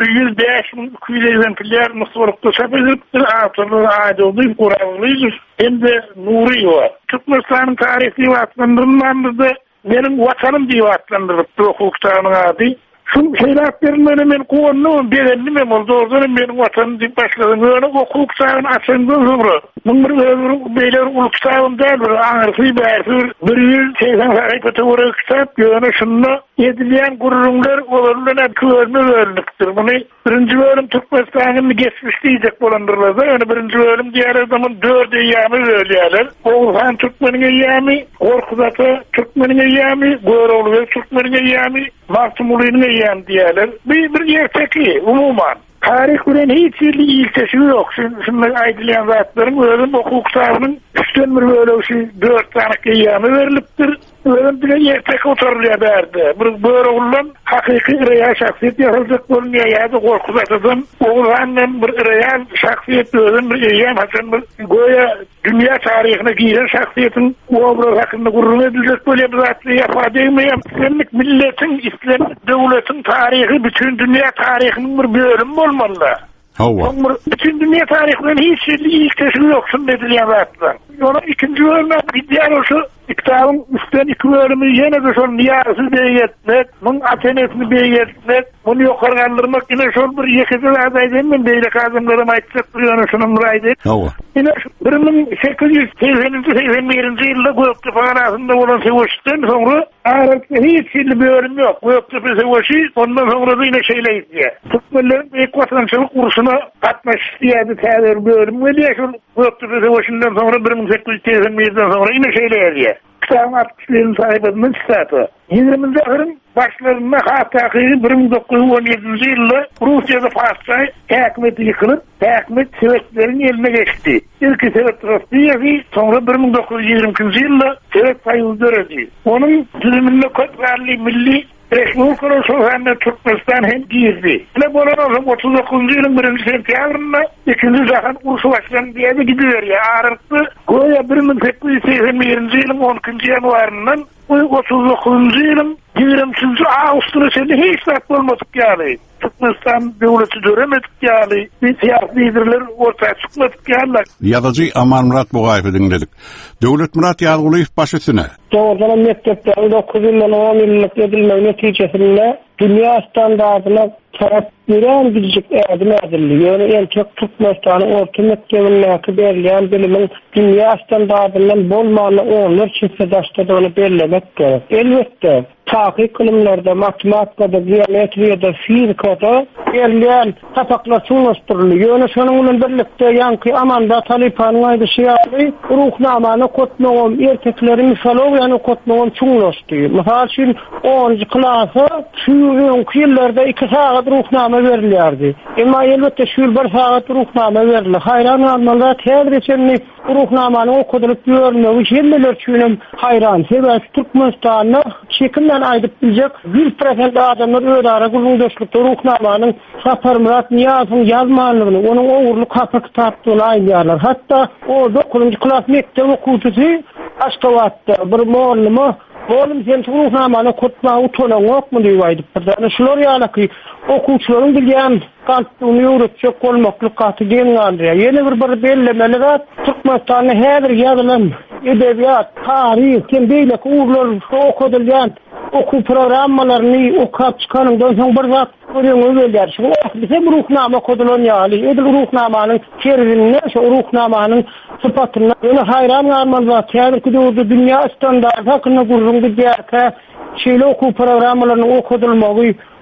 105.200 egzemplar nusratda çap edilipdir. Atyrlar aýdyly guralydy. Endi Nuri ýa. Türkmenistanyň tarihi wagtlarynda benim vatanım diye atlandırıp okuw kitabynyň ady. Şu şeylerden men goňnum berendim hem dozdan benim vatanım diye başladym. Öňe okuw kitabyny açandan sonra bunlar beýler ulu kitabynda bir aňyrsy bärsir 180 kategori kitap ýöne şunda edilýän gurrunlar olarlar körme bölünipdir. Bunu birinji bölüm Türkmenistanyň geçmişdiýek bolandyrlar. Öňe birinji bölüm diýer adamın 4 ýamy bölýärler. Oğuzhan Türkmeniň ýamy, Orkuzata Türkmeniň ýamy, Goraoğlu Türkmeniň ýamy, Martumulyň ýamy diýerler. Bir ýerteki umuman tarih bilen hiç ilgisi yok. Şunlar aýdylýan zatlaryň özüm okuw kitabynyň üstün bir bölegi 4 tane ýamy berilipdir. Özüm bilen ýertek oturulýar berdi. Bir böyle ulan hakyky real şahsiýet ýasalyp bolmaýar ýa-da gorkuzatydan oğlandan bir real şahsiýet özüm bir ýem haçan bir goýa dünýä tarihine giren şahsiýetiň obraz hakynda gurrun ediljek bolýar zatly ýafady edýän islemlik milletin, islemlik döwletiň tarihi bütün dünýä tarihiniň bir bölümi bolmaly. Bütün dünya tarihinin hiç ilk keşfi yok şunu edilen zatlar. Ona ikinci bölümden gidiyor şu kitabın üstten iki bölümü yine de şol niyazı beyetmek, bunun atenesini beyetmek, bunu yukarı kaldırmak yine şol bir yekizil adaydım ben beyle kazımlarım aytacak duruyor şunun muraydı. Yine 1881 yılda Göktepe arasında olan sevoştan sonra Arap'ta hiç yıllı bir bölüm yok. Göktepe sevoşu ondan sonra da yine şeyle diye. Türkmenlerin büyük vatandaşlık kursuna katmış istiyadi tağır bir bölüm ve diye şu Göktepe sevoşundan sonra 1881'den sonra yine şeyle diye. Kitabın 60'ların sahibinin kitabı. 20. asırın başlarında hatta 1917 yılda Rusya'da Farsçay hükümeti yıkılıp hükümet Sovyetlerin eline geçti. İlki Sovyet Rossiyası sonra 1922 yılda Sovyet Sayılı döredi. Onun düzümünde Kotvarli Milli Respublikalar Sosyalinde Türkmenistan hem girdi. Yine bu arada 39. yılın 1. sentyabrında 2. Zahan Ursu başkanı diye de gidiyor ya. Ağırlıklı Goya 1881 yılın 12. yanvarından 39. yılın 20. Ağustos'unda hiç saklı olmadık yani. Türkmenistan devleti döremedik yani. Bir siyasi liderler ortaya çıkmadık yani.
Yazıcı Aman Murat Boğayf'ı dinledik. Devlet Murat Yalgulayev başüstüne.
Doğrudan mektepte 9 yıldan 10 yıllık edilme neticesinde dünya standartına taraf gidecek eğitim ediliyor. Yani en çok Türkmenistan'ın orta mektebindeki belirleyen bilimin dünya standartından bolmanı olur çünkü daşta onu belirlemek gerek. Elbette tahkik ilimlerde, matematikada, geometriyada, fizikada belirleyen tapaklar sunuşturuluyor. Yani şununla birlikte yankı amanda Taliban'ın aydı şiarı ruhnamanı kotmağım erkeklerin misalo yani kotmağım çunlaştı. Mesela şimdi 10. klasa şu yıllarda 2 saat ruhnama verilirdi. Ama elbette şu bir saat ruhnama verilir. Hayran almalar tedrisini ruhnamanı okudulup görmüyor. Şimdiler çünüm hayran. Sebep Türkmenistan'ı çekimden aydıp bilecek 100% adamlar ödara gülündöşlükte ruhnamanın Safar Murat Niyaz'ın yazmanlığını, onun oğurlu kapı kitaptığını aynıyarlar. Hatta o 9. klas mektep okutusu Aşkavat'ta bir muallimi oğlum sen ruhnamanı kutma utolan yok mu diye aydıp. Şular yana ki okuyucuların bilgen kantını yürütecek olmaklık katı gelin andırıyor. Yeni bir belirlemeler Türkmenistan'ı her yazılan edebiyat, tarih, kendiyle uğurlar okudulgan oku programmalarını okuyup çıkanından sonra bir zat görüyorsunuz öyle. Şimdi bize bir ruhnama kodulan yani. Edil ruhnamanın şerrinine, şu ruhnamanın sıfatına öyle hayran yarman var. Yani ki de dünya standartı hakkında gururun diyerke şeyle oku programmalarını okudulmağı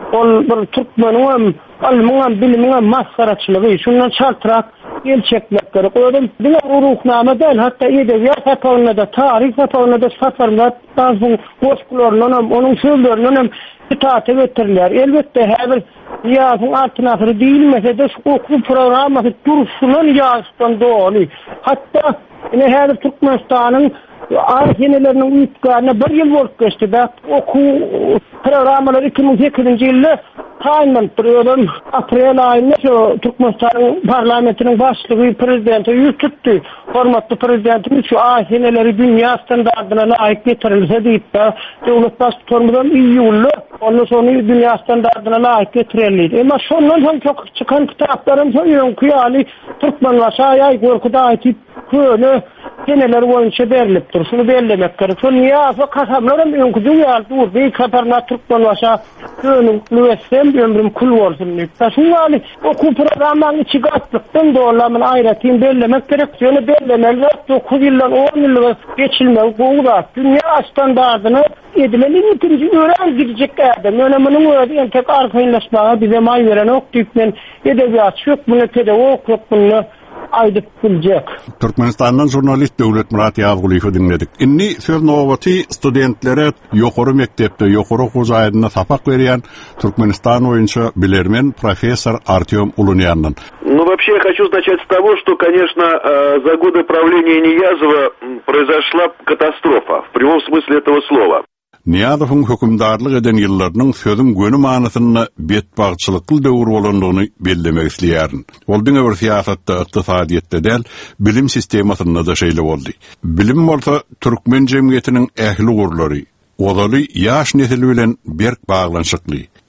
bir Türkmen'in alımın bilimin mazharaçılığı şundan çaltırak el çekmek gerek. Öyle bir ruhnama değil hatta edebiyat hatlarında da tarih hatlarında da satırlar bazı boşkullarının onun sözlerinin itaate getirirler. Elbette her yazın altınasırı değilmese de oku programı dursunun yazdan doğru. Hatta yine her Türkmenistan'ın arhinelerinin uyutlarına bir yıl volt geçti de oku programları 2008. yılda tayinlendirildi. April ayında şu Türkmenistan parlamentinin başlığı prezidenti yüz tuttu. Hormatlı prezidentimiz şu arhineleri dünya standartına layık getirilse deyip de devlet başkanından iyi yollu ondan sonra dünya standartına layık getirildi. Ama sonundan çok çıkan kitaplarım söylüyorum ki yani Türkmen vasaya korkuda ait böyle seneler boyunca veriliptir. Şunu belirlemek gerek. Şu niyazı kasamlarım önküdü ya dur. Bir kaparına Türkmen vasa önümlü etsem ömrüm kul olsun deyip. Şu yani oku programın içi katlıktan doğrulamın ayretini belirlemek gerek. Şunu belirlemeler 9 yıldan 10 yıllık geçilmek buğda. Dünya standartını edilenin ikinci öğren gidecek adam. Öneminin öğren tek arkayınlaşmaya bize may veren okuyup edebiyat yok bunu pedagog yok bunu aydıp bilecek.
Türkmenistan'dan jurnalist Devlet Murat Yalguleyev'i dinledik. Inni söz novati studentlere yokoru mektepte yokoru huzayedine sapak veriyen Türkmenistan oyuncu bilermen professor Artyom Ulunyan'ın.
Ну, вообще, я хочу начать с того, что, конечно, за годы правления Ниязова произошла катастрофа, в прямом смысле этого слова.
Niyazov'un hükümdarlık eden yıllarının sözün gönü manasını betbağçılıklı dövür olanlığını bellemek isteyerin. Oldun över siyasatta, iktisadiyette del, bilim sistemasında da şeyle oldu. Bilim olsa Türkmen cemiyetinin ehli gurları, odalı yaş nesili bilen berk bağlanışıklı.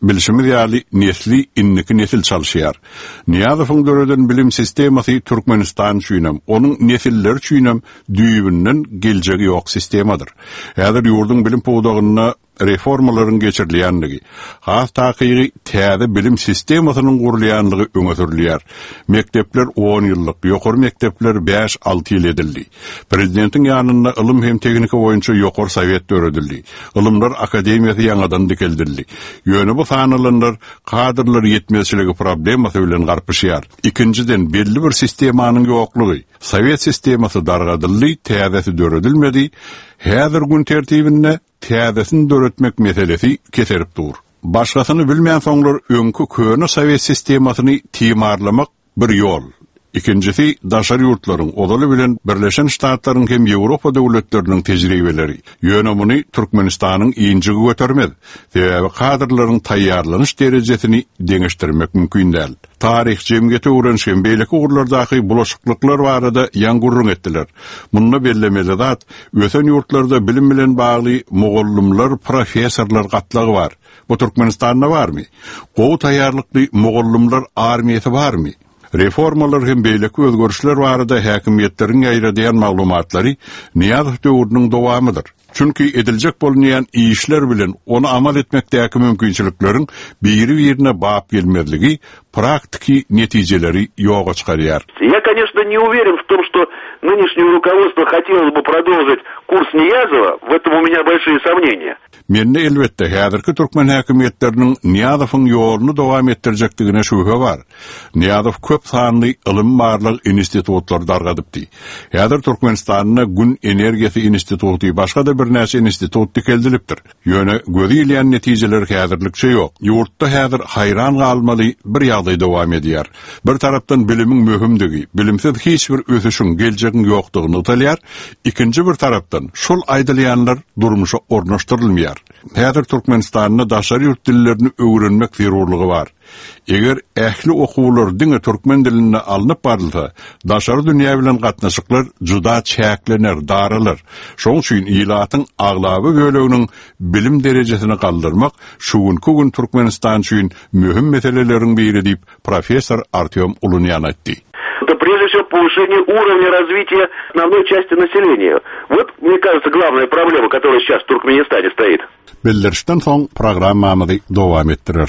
bilşimiz ýaly nesli inniki nesil çalşýar. Niýazowyň döredin bilim sistemasy Türkmenistan üçinem, onuň nesilleri üçinem düýbünden geljegi ýok sistemadyr. Häzir ýurdun bilim pogdagyna reformalaryň geçirilýänligi, has takyry täze bilim sistemasynyň gurulýanlygy öňe sürilýär. Mektepler 10 ýyllyk, ýokary mektepler 5-6 ýyl edildi. Prezidentiň ýanyna ilm hem teknika boýunça ýokary sowet öredildi. Ilmlar akademiýasy ýangadan dikeldildi. Ýöne bu sanalanlar kadrlar ýetmezçiligi problemasy bilen garpyşýar. İkinciden belli bir sistemanyň ýoklugy. Sowet sistemasy dargadyldy, täzesi döredilmedi. Häzir gün tertibinde täzesini döretmek meselesi keserip dur. Başgasyny bilmeýän soňlar öňkü köne sowet sistemasyny timarlamak bir ýol. İkincisi, daşary ýurtlaryň, odaly bilen Birleşen Ştatlaryň hem Ýewropa döwletleriniň tejribeleri. Ýöne muny Türkmenistanyň iňjigi götermez. Sebäbi kadrlaryň taýýarlanyş derejesini deňeşdirmek mümkin däl. Tarih jemgyýeti öwrenşen beýleki ugurlardaky bulaşyklyklar barada ýangurrun etdiler. Munna bellemeli zat, ösen ýurtlarda bilim bilen bagly mogallymlar, professorlar gatlagy bar. Bu Türkmenistanda barmy? Gowy taýýarlykly mogallymlar armiýasy barmy? Reformalar hem beýleki özgörüşler barada häkimiýetleriň ýaýradýan maglumatlary Niýazow döwrüniň dowamydyr. Çünki ediljek bolmayan işler bilen onu amal etmekdäki mümkinçilikleriň biri-birine bap gelmezligi praktiki netijeleri ýoga çykarýar.
Я, конечно, не уверен в том, что нынешнее руководство хотело бы продолжить курс Ниязова. В этом у меня большие сомнения.
Menne elbette häzirki Türkmen häkimetleriniň Niýazowyň ýoluny dowam etdirjekdigine şüphe bar. Niýazow köp sanly ilim barlyk institutlar dargadypdy. Häzir Türkmenistanyna Gün Energiýasy instituty başga da bir näçe institut dikeldilipdir. Ýöne gözi ilýän netijeler häzirlikçe ýok. Ýurtda häzir hayran galmaly bir ýagdaý dowam edýär. Bir tarapdan bilimiň möhümdigi, bilimsiz hiç bir ösüşüň geljegiň ýokdugyny ýaýar. Ikinji bir tarapdan şol aýdylýanlar durmuşa ornaşdyrylmaýar. Häzir Türkmenistanyna daşary ýurt dillerini öwrenmek zerurlygy bar. Eger ähli okuwlar diňe türkmen diline alınıp barylsa, daşary dünýä bilen gatnaşyklar juda çäklener, daralar. Şoň üçin ýylatyň aglaby böleginiň bilim derejesini galdyrmak şugunky gün Türkmenistan üçin möhüm meseleleriň biri diýip professor Artyom Ulunyan aýtdy.
Это прежде всего повышение уровня развития основной части населения. Вот, мне кажется, главная проблема, которая сейчас в Туркменистане стоит.
Bildirişden soň programmamyzy dowam etdirer.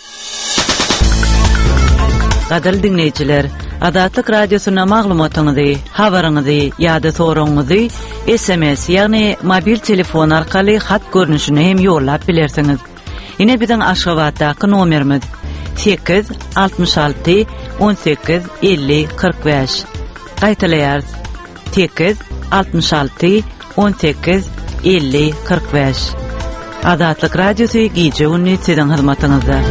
Gaderli dinleyijiler, Adatlyk radiosyna maglumatyňyzy, habaryňyzy ýa-da soragyňyzy SMS ýagny mobil telefon arkaly hat görnüşine hem ýollap bilersiňiz. Ine biziň Aşgabatdaky nomerimiz 8 66 18 50 45. Gaýtalaýar 8 66 18 50 45. Adatlyk radiosy gije ünni siziň hyzmatyňyzda.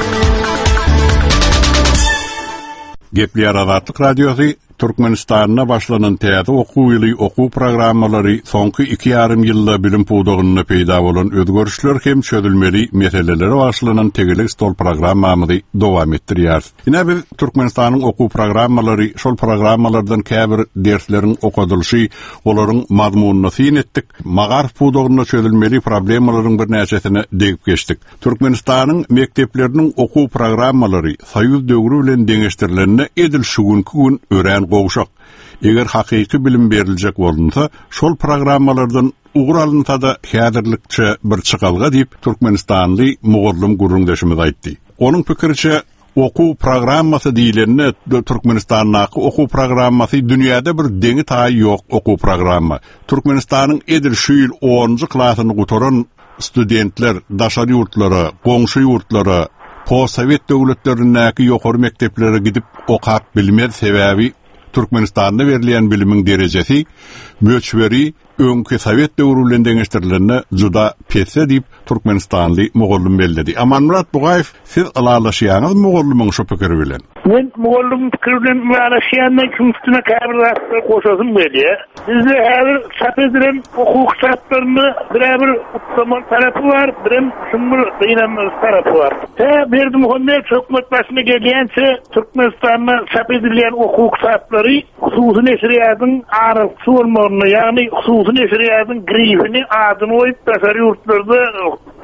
Gepler Adatlyk radiosu Türkmenistanyna başlanan täze okuw ýyly okuw programmalary soňky 2,5 ýylda bilim pogdagyna peýda bolan özgörüşler hem çözülmeli meseleleri başlanan tegelik stol programmamyzy dowam etdirýär. Ine biz Türkmenistanyň okuw programmalary, şol programmalardan käbir dersleriň okadylyşy, olaryň mazmunyny syn etdik. Magar pogdagyna çözülmeli problemalaryň bir näçesini degip geçdik. Türkmenistanyň mektepleriniň okuw programmalary Soýuz döwrü bilen deňeşdirilenine edil şugunky gün ören gowşak. Eger hakyky bilim beriljek bolsa, şol programmalardan ugur alynsa da häzirlikçe bir çykalga diýip Türkmenistanly mugallym gurrundaşymyz aýtdy. Onuň pikiriçe okuw programmasy diýilende Türkmenistanyň okuw programmasy dünýäde bir deňi taý ýok okuw programma. Türkmenistanyň edil şu ýyl 10-njy klasyny gutaran studentler, daşary ýurtlary, goňşy ýurtlary, post-sowet döwletlerindäki ýokary mekteplere gidip okap bilmez sebäbi Türkmenistanda berilýän bilimiň derejesi möçberi öňkü sowet döwrü bilen deňeşdirilenine juda pese diýip Türkmenistanly mugallym belledi. Amanmurat Bugaýew, siz alalaşýanyz mugallymyň şu pikiri bilen.
Men mugallym pikiri bilen alalaşýandan kimstine käbir rastlar goşasym gelýär. Bizde häzir çap edilen okuw kitaplaryny bir utlamak tarapy bar, birim şuňy beýnenmek tarapy bar. Berdi Muhammed hökümet başyna gelýänçe Türkmenistanyň çap edilen okuw kitaplary hususy neşriýatyň aralsyz bolmagyny, ýagny hususy neşriýatyň grifini adyny oýup daşary ýurtlarda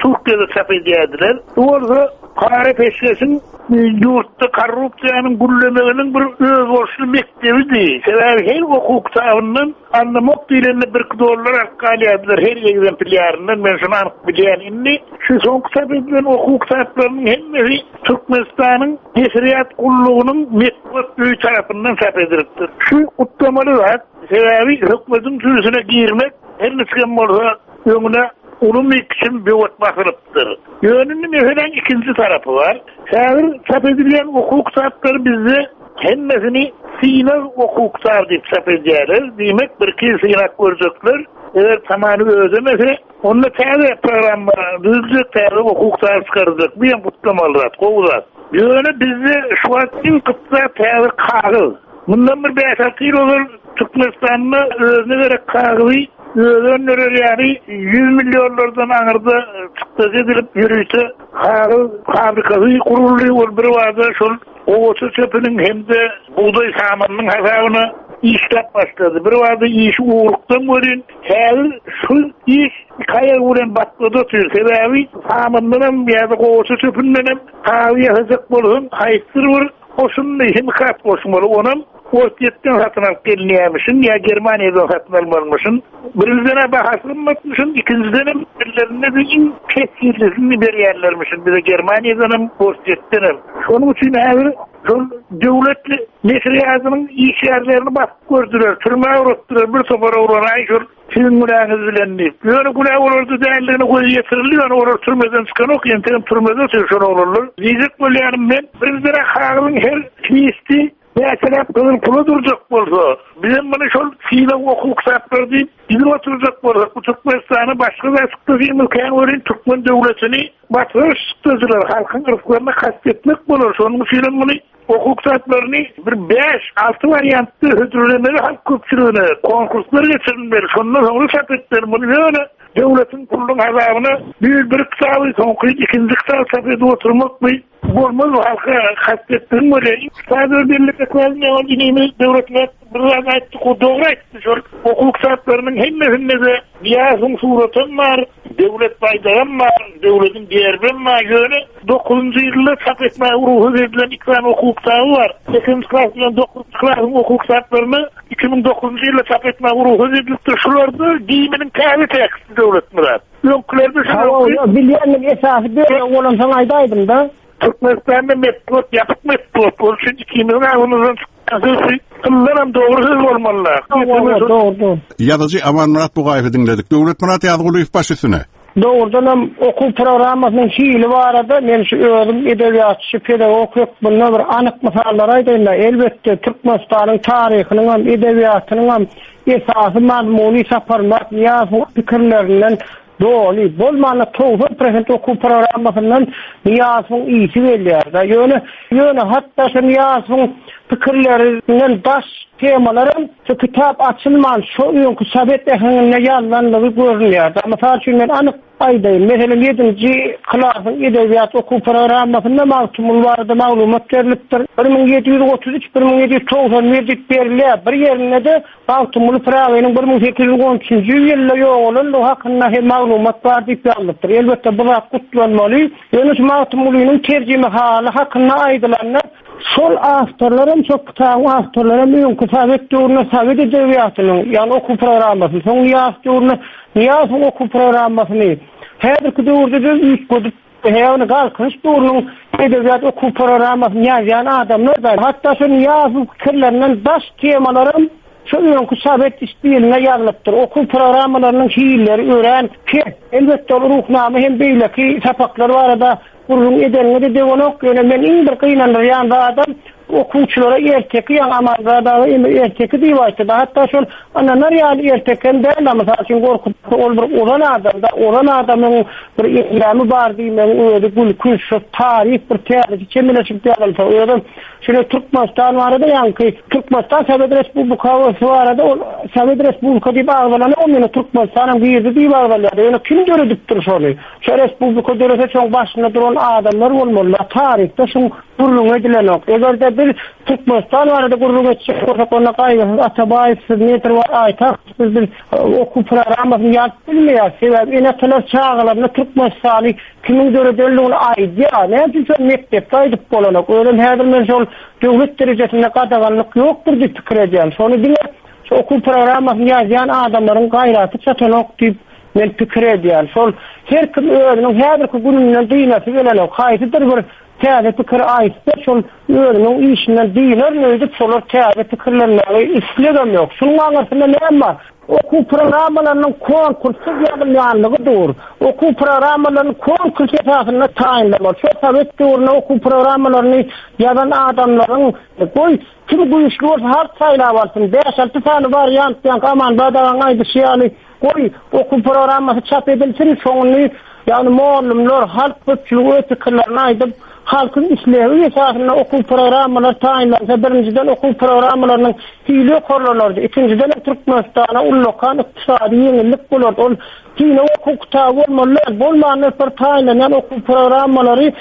Türkiye'de çap edýärdiler. Orada Kare peşkesin yurtta korrupsiýanyň güllemeginiň bir öz bolşy mektebi. Sebäbi her hukuk taýynyň anlamak diýilende bir $1 arkalýardylar her egzemplaryndan men şunu anyk bilýän indi. Şu soňky çap edilen hukuk taýyplarynyň hemmesi Türkmenistanyň Nesriyat gullugynyň mektebi tarapyndan çap edilipdir. Şu utlamaly zat sebäbi hökümetiň türüsine girmek her näçe bolsa öňüne onun için bir ot bakılıptır. Yönünün mesela ikinci tarafı var. Şahır çap edilen hukuk saatleri bizi hemmesini sinir hukuk saat deyip çap ederiz. Demek bir iki sinak görecekler. Eğer tamamı ödemese onunla tane programı, düzgün tane hukuk saat çıkaracak. Bir kutlamalılar, kovuzlar. Yönü bizi şu an en kısa tane kağıl. Bundan bir 5-6 yıl olur Türkmenistan'da özüne göre kağılı Önleri yani 100 milyonlardan ağırda çıktı edilip yürüyse fabrikası kuruluyor bir vardı şol oğusu çöpünün hem de buğday samanının hesabına işlep başladı. Bir vardı işi uğurluktan görün. Her şu iş kaya uğren batladı tür. Sebebi samanının ya da oğusu çöpünden kahve yapacak bolsun. Hayıttır var. Oşunun işi kat boşmalı onun. Ortiyetten satın alıp geliniymişsin ya Germaniyadan satın almalmışsın. Birinciden bahaslanmışsın, ikinciden birilerine de in kesirlisini bir yerlermişsin. Bir de Germaniyadan ortiyetten. Onun için her devletli nesriyatının iş yerlerini bakıp gördüler. Türmeye uğrattılar, bir sefere uğranay şur. Sizin günahınız bilenli. Yani günah olurdu değerlerini koyu getiriliyor. Olur türmeden çıkan okuyan, türmeden çıkan olurlar. Diyecek böyle yani ben, birinciden halkının her fiisti mesela kılın pulu duracak bolsa, bizim bunu şol fiile hukuk saatleri deyip gidip oturacak bolsa, bu Türkmenistan'ı başka da sıktığı mülkeyen orin Türkmen devletini batırır sıktıcılar, halkın ırklarına kastetmek bulur. Sonun fiilin bunu hukuk saatlerini bir 5-6 varyantlı hüdürlemeli halk köpçülüğüne, konkursları geçirilmeli. Sonuna sonra sapetler bunu böyle devletin kurulun hesabına bir kısalı konkret ikinci kısalı sapeti oturmak mı? Olmaz o halka kastettiğim böyle. Sadece birlikte kvalini o dinimiz devletler biraz ayettik o doğru etti. Hukuk saatlerinin hemmesinde de niyazın suratın var, devlet faydayan var, devletin değerben var. Böyle 9. yılda çap etmeye ruhu verilen 2 tane hukuk saati var. 8. klasından 9. klasın hukuk saatlerini 2009. yılda çap etmeye ruhu veriliptir. Şularda giyiminin kahve tekstil devlet Murat. Yönklerde şunu
bilyenlik esası böyle olan sanaydaydım da.
Türkmenistan'da metrot, yapık metrot. Onun için 2000'in ağımızdan çıkması kıllarım doğru söz olmalılar.
Doğru.
Yazıcı Aman Murat Bugayev'i dinledik. Devlet Murat Yazguluyuk baş üstüne.
Doğrudan okul programmasının şiili var arada. Men şu öğrenim edebiyatçı, pedagog yok. Bunlar bir anık masallaraydı. Elbette Türkmenistan'ın tarihinin, edebiyatının esası mazmuni saparmak, yazı fikirlerinden doğru. Bolmanı 90% okul programmasından Niyaz'ın iyisi verilerde. Yönü hatta şu Niyaz'ın fikirlerinden baş temaların şu kitap açılman şu yönkü sabit ehlinde yazılanları görünüyordu. Ama sadece ben anık aydayım. Mesela 7. klasın edebiyat okul programmasında malumat veriliptir. 1733-1791 verilir. Bir yerine de Maltumul Prave'nin 1813. yılda yoğulun o hakkında malumat var deyip yazılıptır. Elbette bu kutlanmalı. Yunus Maltumul'un tercüme hali hakkında aydılanlar sol ahtarlarım çok kitabı ahtarlarım önkü sabit doğruna sabit edebiyatının yani okul programmasını son Niyaz'ın okul programmasını her bir doğruda da ilk kodup heyavını kalkış doğrunun edebiyat okul programmasını yazan adamlar da hatta şu Niyaz'ın fikirlerinden baş temalarım şu önkü sabit istiline yazılıptır. Okul programlarının şiirleri öğren ki elbette ruhnamı hem böyle ki sapakları var da kurulun edenleri de onu okuyor. Ben indir kıyınanır yani adam okuyuculara erteki yan amargada erteki divaytı da hatta şu ananar yani erteken değil ama saçın korkutu olan adamın bir ihlami var diyeyim öyle gülkün şu tarih bir tiyatı çemileşik tiyatı öyle şöyle Türkmenistan var da yani ki Türkmenistan Sovyet Respublikası var da Sovyet Respublikası diye bağlananı o yine Türkmenistan'ın bir yeri diye bağlananı öyle kim gördüktür şunu şu Respublika devleti çok başında duran adamlar olmalı tarihte şu kurulun edilen ok eğer de bir Türkmenistan arada gurur geçecek ona kaygı Atabayev metre var ayta bir oku programını yaptırmıyor. Sebep inatlar çağlarında Türkmenistan'ı kimin göredelliğini aydiya ne için mektep kaydıp bolanak öyle herden sol devlet derecesinde qadağanlık yoktur diye fikir ediyorum. Sonra bile okul programını yazan adamların gayratı çatanok deyip men fikir ediyorum. Sol her kim özünün her bir gününden dünyası gelen kayıtıdır bir täze fikir aytsa şol özünün işinden düýler nöýde şolar täze fikirlerine islegem ýok. Şunun aňyrsynda näme bar? Oku programlarynyň konkurssuz ýagylýanlygy dur. Oku programlarynyň konkurs esasyna taýinlanmaly. Şu Sowet döwründe oku programlaryny ýazan adamlaryň kim bu işli bolsa har saýlap alsyn. 5-6 sany variant ýa aman badagan aýdy şeýaly oku programmasy çap edilsin şoňuny ýani muallimler halk köçügi fikirlerini aýdyp halkın işlevi esasyna okul programmaları taýinlansa birinciden okul programmalarının hile korlanardy. İkinciden Türkmenistan'a ullokan iqtisadi ýeňillik bolardy. Ol kine okul kitabı bolmaly bir taýinlanan okul programmaları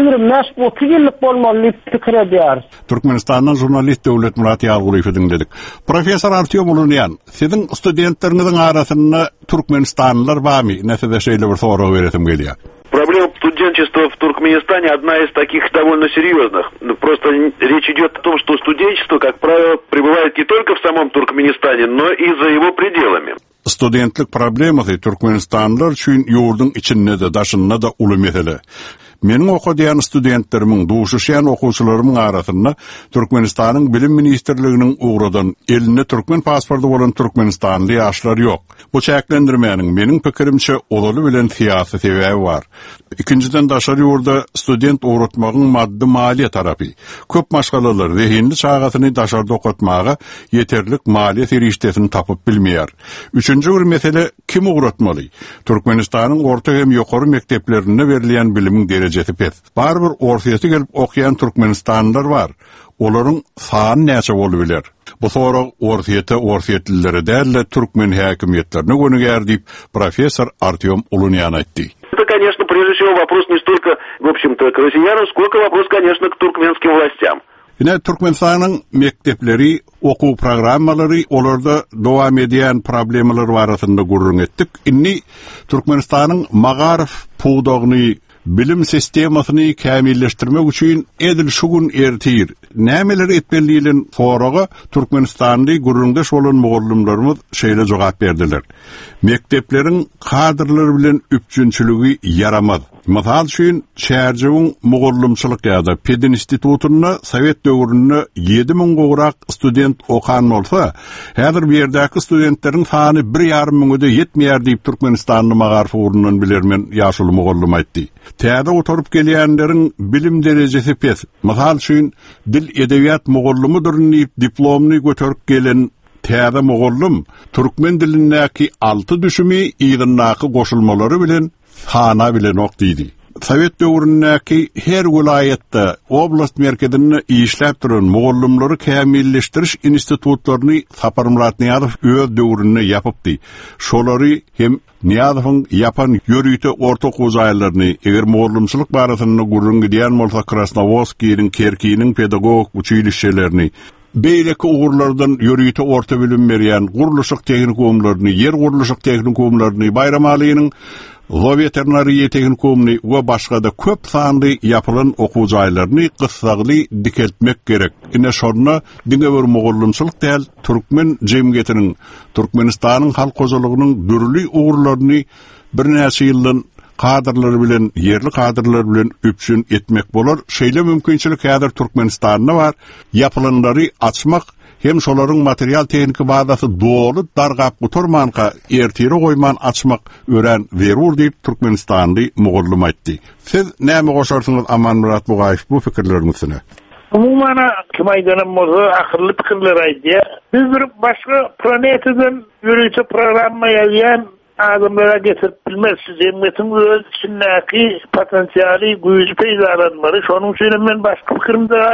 25-30 ýyllyk bolmaly pikir edýär.
Türkmenistan'dan jurnalist Döwlet Murat Ýalgulyw dedik. Professor Artyom Ulunyan, siziň studentleriňiziň arasynda Türkmenistanlylar barmy? Näsede şeýle bir soragy beretim gelýär.
Проблема студенчества в Туркменистане одна из таких довольно серьезных. Просто речь идет о том, что студенчество, как правило, пребывает не только в самом Туркменистане, но и за его пределами.
Studentlik problemasy Türkmenistanlylar üçin ýurdun içinde de daşynda da uly mesele. Meniň okuyan studentlerimin duşuşan okuwçylarymyň arasynda Türkmenistanyň bilim ministrliginiň ugradan eline türkmen pasportu bolan Türkmenistanly ýaşlar ýok. Bu çäklendirmäniň meniň pikirimçe olaly bilen syýasy sebebi bar. İkinciden daşary ýurda student uğratmagyň maddi maliýe tarapy. Köp maşgalalar zehinli çağatyny daşarda okutmaga yeterlik maliýe serişdesini tapyp bilmeýär. Üçüncü bir mesele kim uğratmaly? Türkmenistanyň orta hem ýokary mekteplerinde berilýän bilimiň derecesi pes. Barbyr ortaýasy gelip okuyan Türkmenistanlylar bar. Olaryň sany näçe bolup biler? Bu sorak ortaýatlilere däl türkmen häkimetlerine gönüger diýip professor Artyom Ulunyan aýtdy.
Это, конечно, прежде всего вопрос не столько, в общем-то, к россиянам, сколько вопрос, конечно, к туркменским властям.
Yine Türkmenistan'ın mektepleri, okul programmaları, olarda dowam edýän problemler barasynda gurrun etdik. Inni Türkmenistan'ın magarif puwdagyny bilim sistemasyny kämilleşdirmek üçin edil şugun ertir. Nämeler etmeliligin soragy Türkmenistanly gurrundaş bolan mugallimlerimiz şeýle jogap berdiler. Mektepleriň kadrlary bilen üpjünçiligi yaramaz. Mysal üçin şäherjiň mugallimçylyk ýa-da Peden institutyna Sowet döwründe 7000 gowrak student okan bolsa, häzir bu ýerdäki studentleriň sany 1,5 miňe ýetmeýär diýip Türkmenistanly magarif urundan bilermen ýaşuly mugallim aýtdy. Täze oturup gelýänleriň bilim derecesi pes. Mysal üçin dil edebiyat mugallymydyr diýip diplomny göterip gelen täze mugallim türkmen dilindäki 6 düşümi ýygynaky goşulmalary bilen hana bilen okdydy. Sowet döwründäki her vilayetde oblast merkezinde işläp duran mugallimleri kämilleşdiriş institutlaryny Sapar Murat Niýazow öz döwründe ýapypdy. Şolary hem Niýazowyň ýapan ýörüýte orta okuw jaýlaryny eger mugallimçylyk barasynda gurrun gidýän bolsa Krasnovodskiň, Kerkiniň pedagog uçylýşlerini beýleki ugurlardan ýörüýte orta bilim berýän guruluşyk tehnikumlaryny, yer guruluşyk tehnikumlaryny, Bayram Alynyň veterinariýa tehnikumny we başga da köp sanly ýapylan okuw jaýlaryny gysgaly dikeltmek gerek. Ine şonda diňe bir mugallimçylyk däl, türkmen jemgyýetiniň, Türkmenistanyň halk goşalygynyň dürli ugurlaryny bir näçe ýyldan kadrlary bilen, yerli kadrlar bilen üpşün etmek bolar. Şeýle mümkinçilik häzir Türkmenistanda bar. Ýapylanlary açmak hem şolaryň material tehniki bazasy dolu dargap guturmanka ertiri goýman açmak ören berur diýip Türkmenistanly mugallim aýtdy. Siz näme goşarsyňyz Aman Murat Bugaýew bu pikirleriňizne?
Umumana kim aýdanan bolsa ahyrly pikirler aýdy. Biz bir başga planetadan ýörüýçi programma ýazýan adamlara getirip bilmezsiz. Emmetin öz içindäki potensiali güýçli peýdalanmary. Şonuň üçin men başga pikirimde alýan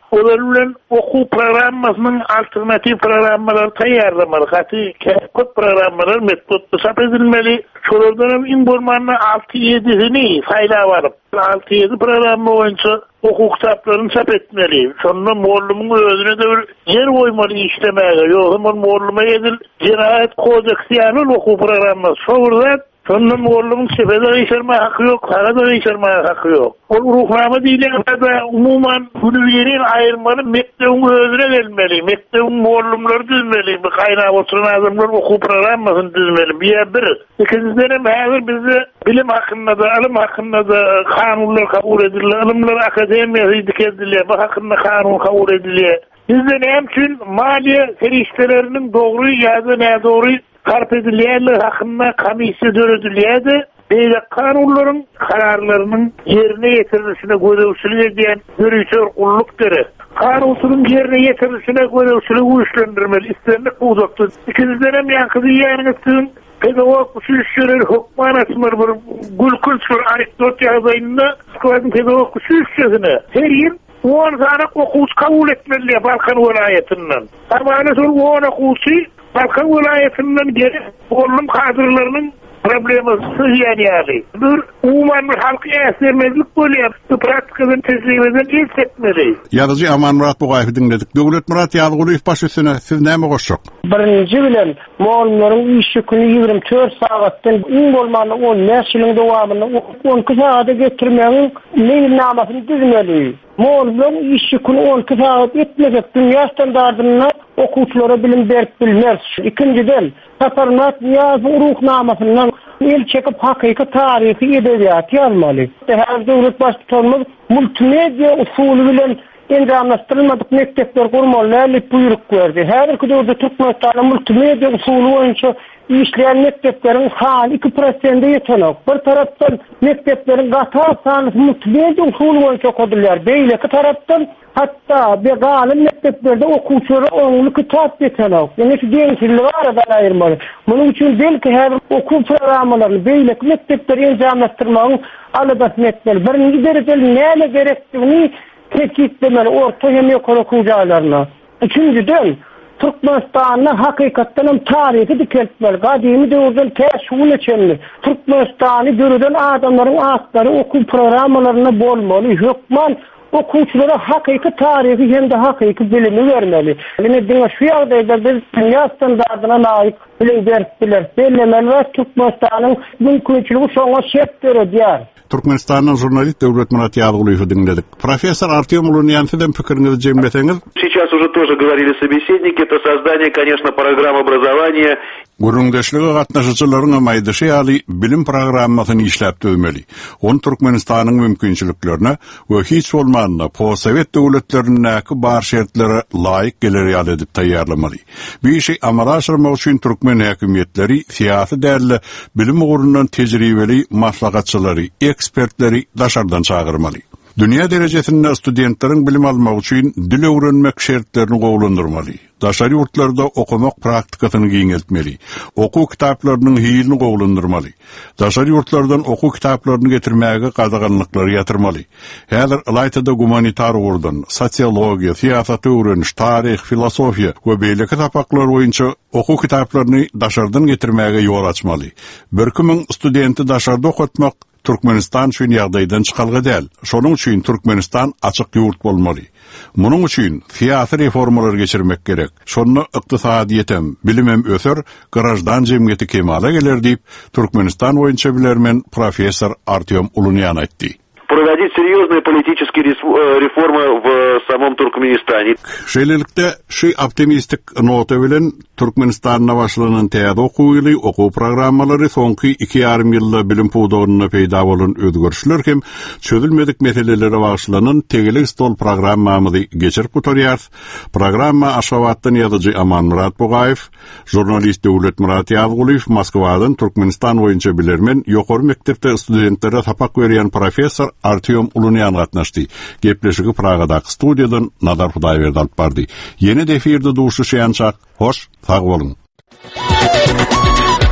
Olar bilen oku programmasının alternatif programmalar taýýarlamaly. Haty köp programmalar metodda sap edilmeli. Şolardan informanny 6-7'sini saýlap alyp 6-7 programma boýunça oku kitaplarını sap etmeli. Şonda muallimin özüne de bir yer goýmaly işlemäge. Ýogsa muallima edil Jinayet kodeksi ýaly oku programma. Şoňda Sonun muallimin sepede geçirme hakkı yok, karada geçirme hakkı yok. O ruhname diýilende umuman üniversitenin aýyrmaly mektebin özüne gelmeli. Mektebin muallimleri düzmeli. Bu gaýnap oturan adamlar oku programmasyny düzmeli. Bir. İkinciden häzir bizde bilim hakkında da, ilim hakkında da kanunlar kabul edilýär. Ilimler akademiýasy dikilýär. Bu hakkında kanun kabul edilýär. Bizde näçün maliýe seriştelerinin dogry ýa-da nädogry tarp edilýärligi hakkında komissiýa döredilýärdi. Beýle kanunlaryň kararlarynyň yerine ýetirilişine görewçilik edýän görüýçi ulluk deri. Kanunyň yerine ýetirilişine görewçilik güýçlendirmeli. İstenlik bu doktor. İkinciden hem ýankyzy ýeriniň pedagog süýçleri hukman atmar bir gülkünçür anekdot ýazyny, skoladyň pedagog süýçesine her ýyl 10 tane okuwçy kabul etmeli Balkan welaýatynyň. Tabii şol 10 okuwçy Balkan welaýatynyň geri bollum kadrlarynyň problemasyny ýa-ni. Bir umuman bir halky äsirmezlik bolýar. Bu praktikadan tezliğinden ilsetmeli.
Ýazyjy Aman Murat Bugaýew dinledik. Döwlet Murat Ýalygulyw baş üstüne siz näme goşjak?
Birinji bilen muallimlaryň işi günü 24 sagatdan iň bolmany 10 ýylyň dowamyny 12 sagata getirmegiň meýilnamasyny düzmeli. Muallim işi günü 12 sagat etmesek dünýä standardyna okuwçylara bilim berip bilmez. İkinciden taparmat ýazy ruhnamasynyň el çekip hakyky taryhy edebiýaty ýazmaly. Her döwlet başçylaryň multimedia usuly bilen enjamlaşdyrylmadyk mektepler gurmaly buyruk berdi. Her iki döwlet Türkmenistanyň multimedia usuly boýunça işleyen mekteplerin hali 2%'de yetenek. Bir taraftan mekteplerin gata sany multimedia usuly boýunça okudylýar. Beýleki taraftan hatta bir galim mekteplerde okuwçylara oňly kitap yetenek. Yani şu deňçilik arada aýyrmaly. Munyň üçin belki her okuw programmalaryny beýleki mektepleri enjamlaşdyrmagyň alabas metmeli. Birinji derejeli näme gerekdigini tekitlemeli orta hem ýokary okuwçylaryna. Üçüncüden Türkmenistanyň hakykatdan taryhy dikeltmeli. Gadymy döwürden täşgül etmeli. Türkmenistany görülen adamlaryň atlary okuw programmalaryna bolmaly. Hukman okuwçylara hakyky taryhy hem de hakyky bilimi bermeli. Ine diňe şu ýagdaýda biz dünýä standardyna laýyk bilim beripdiler. Bellemeli we Türkmenistanyň mümkinçiligi şoňa şert berýär.
Türkmenistan'ın jurnalist Döwlet Murat Ýalygulyw dinledik. Professor Artyom Ulunyansyň pikiriňizi jemleseňiz.
Сейчас уже тоже говорили собеседники, это создание, конечно, программ образования.
Gurundeşlige gatnaşyjylaryň maýdaşy ýaly bilim programmasyny işläp döwmeli. On Türkmenistanyň mümkinçiliklerine we hiç bolmanyna post-sowet döwletleriniňki bar şertlere laýyk geler ýaly edip taýýarlamaly. Bu işi amala aşyrmak üçin türkmen häkimetleri, siýasy därli bilim ugrunyň tejribeli maslahatçylary, ekspertleri daşardan çağırmaly. Dünya derejesinde studentleriň bilim almak üçin dil öwrenmek şertlerini gowlandyrmaly. Daşary ýurtlarda okumak praktikasyny giňeltmeli. Okuw kitaplarynyň hiýilini gowlandyrmaly. Daşary ýurtlardan okuw kitaplaryny getirmäge gadaganlyklary ýatyrmaly. Häzir Laytada humanitar urdan, sosiologiýa, siýasat öwreniş, taryh, filosofiýa we beýleki tapaklar boýunça okuw kitaplaryny daşardan getirmäge ýol açmaly. Bir kimin studenti daşarda okutmak Türkmenistan üçin ýagdaýdan çykalgy däl. Şonuň üçin Türkmenistan açyk ýurt bolmaly. Munyň üçin siýasy reformalar geçirmek gerek. Şonu ykdysadiýetem, bilimem öser, garajdan jemgyýeti kemale geler diýip Türkmenistan boýunça bilermen professor Artyom Ulunyan aýtdy.
Проводить серьезные политические реформы в самом Туркменистане.
Şeýlelikde şu optimistik nota bilen Türkmenistanyň başlanan täze okuwly okuw programmalary soňky 2,5 ýylda bilim puwdagyna peýda bolan özgörüşler hem çözülmedik meselelere başlanan tegelik stol programmamy geçirip oturýar. Programma Aşgabatdan ýazyjy Aman Murat Bugaýew, jurnalist Döwlet Murat Ýalygulyw, Moskwadan Türkmenistan boýunça bilermen ýokary mekdepde studentlere tapak berýän professor Artyom Ulunyan gatnaşdy. Gepleşigi Pragadaky studiýadan Nadar Hudaýberdi alyp bardy. Ýene defirde duşuşýançak. Hoş, sag bolun.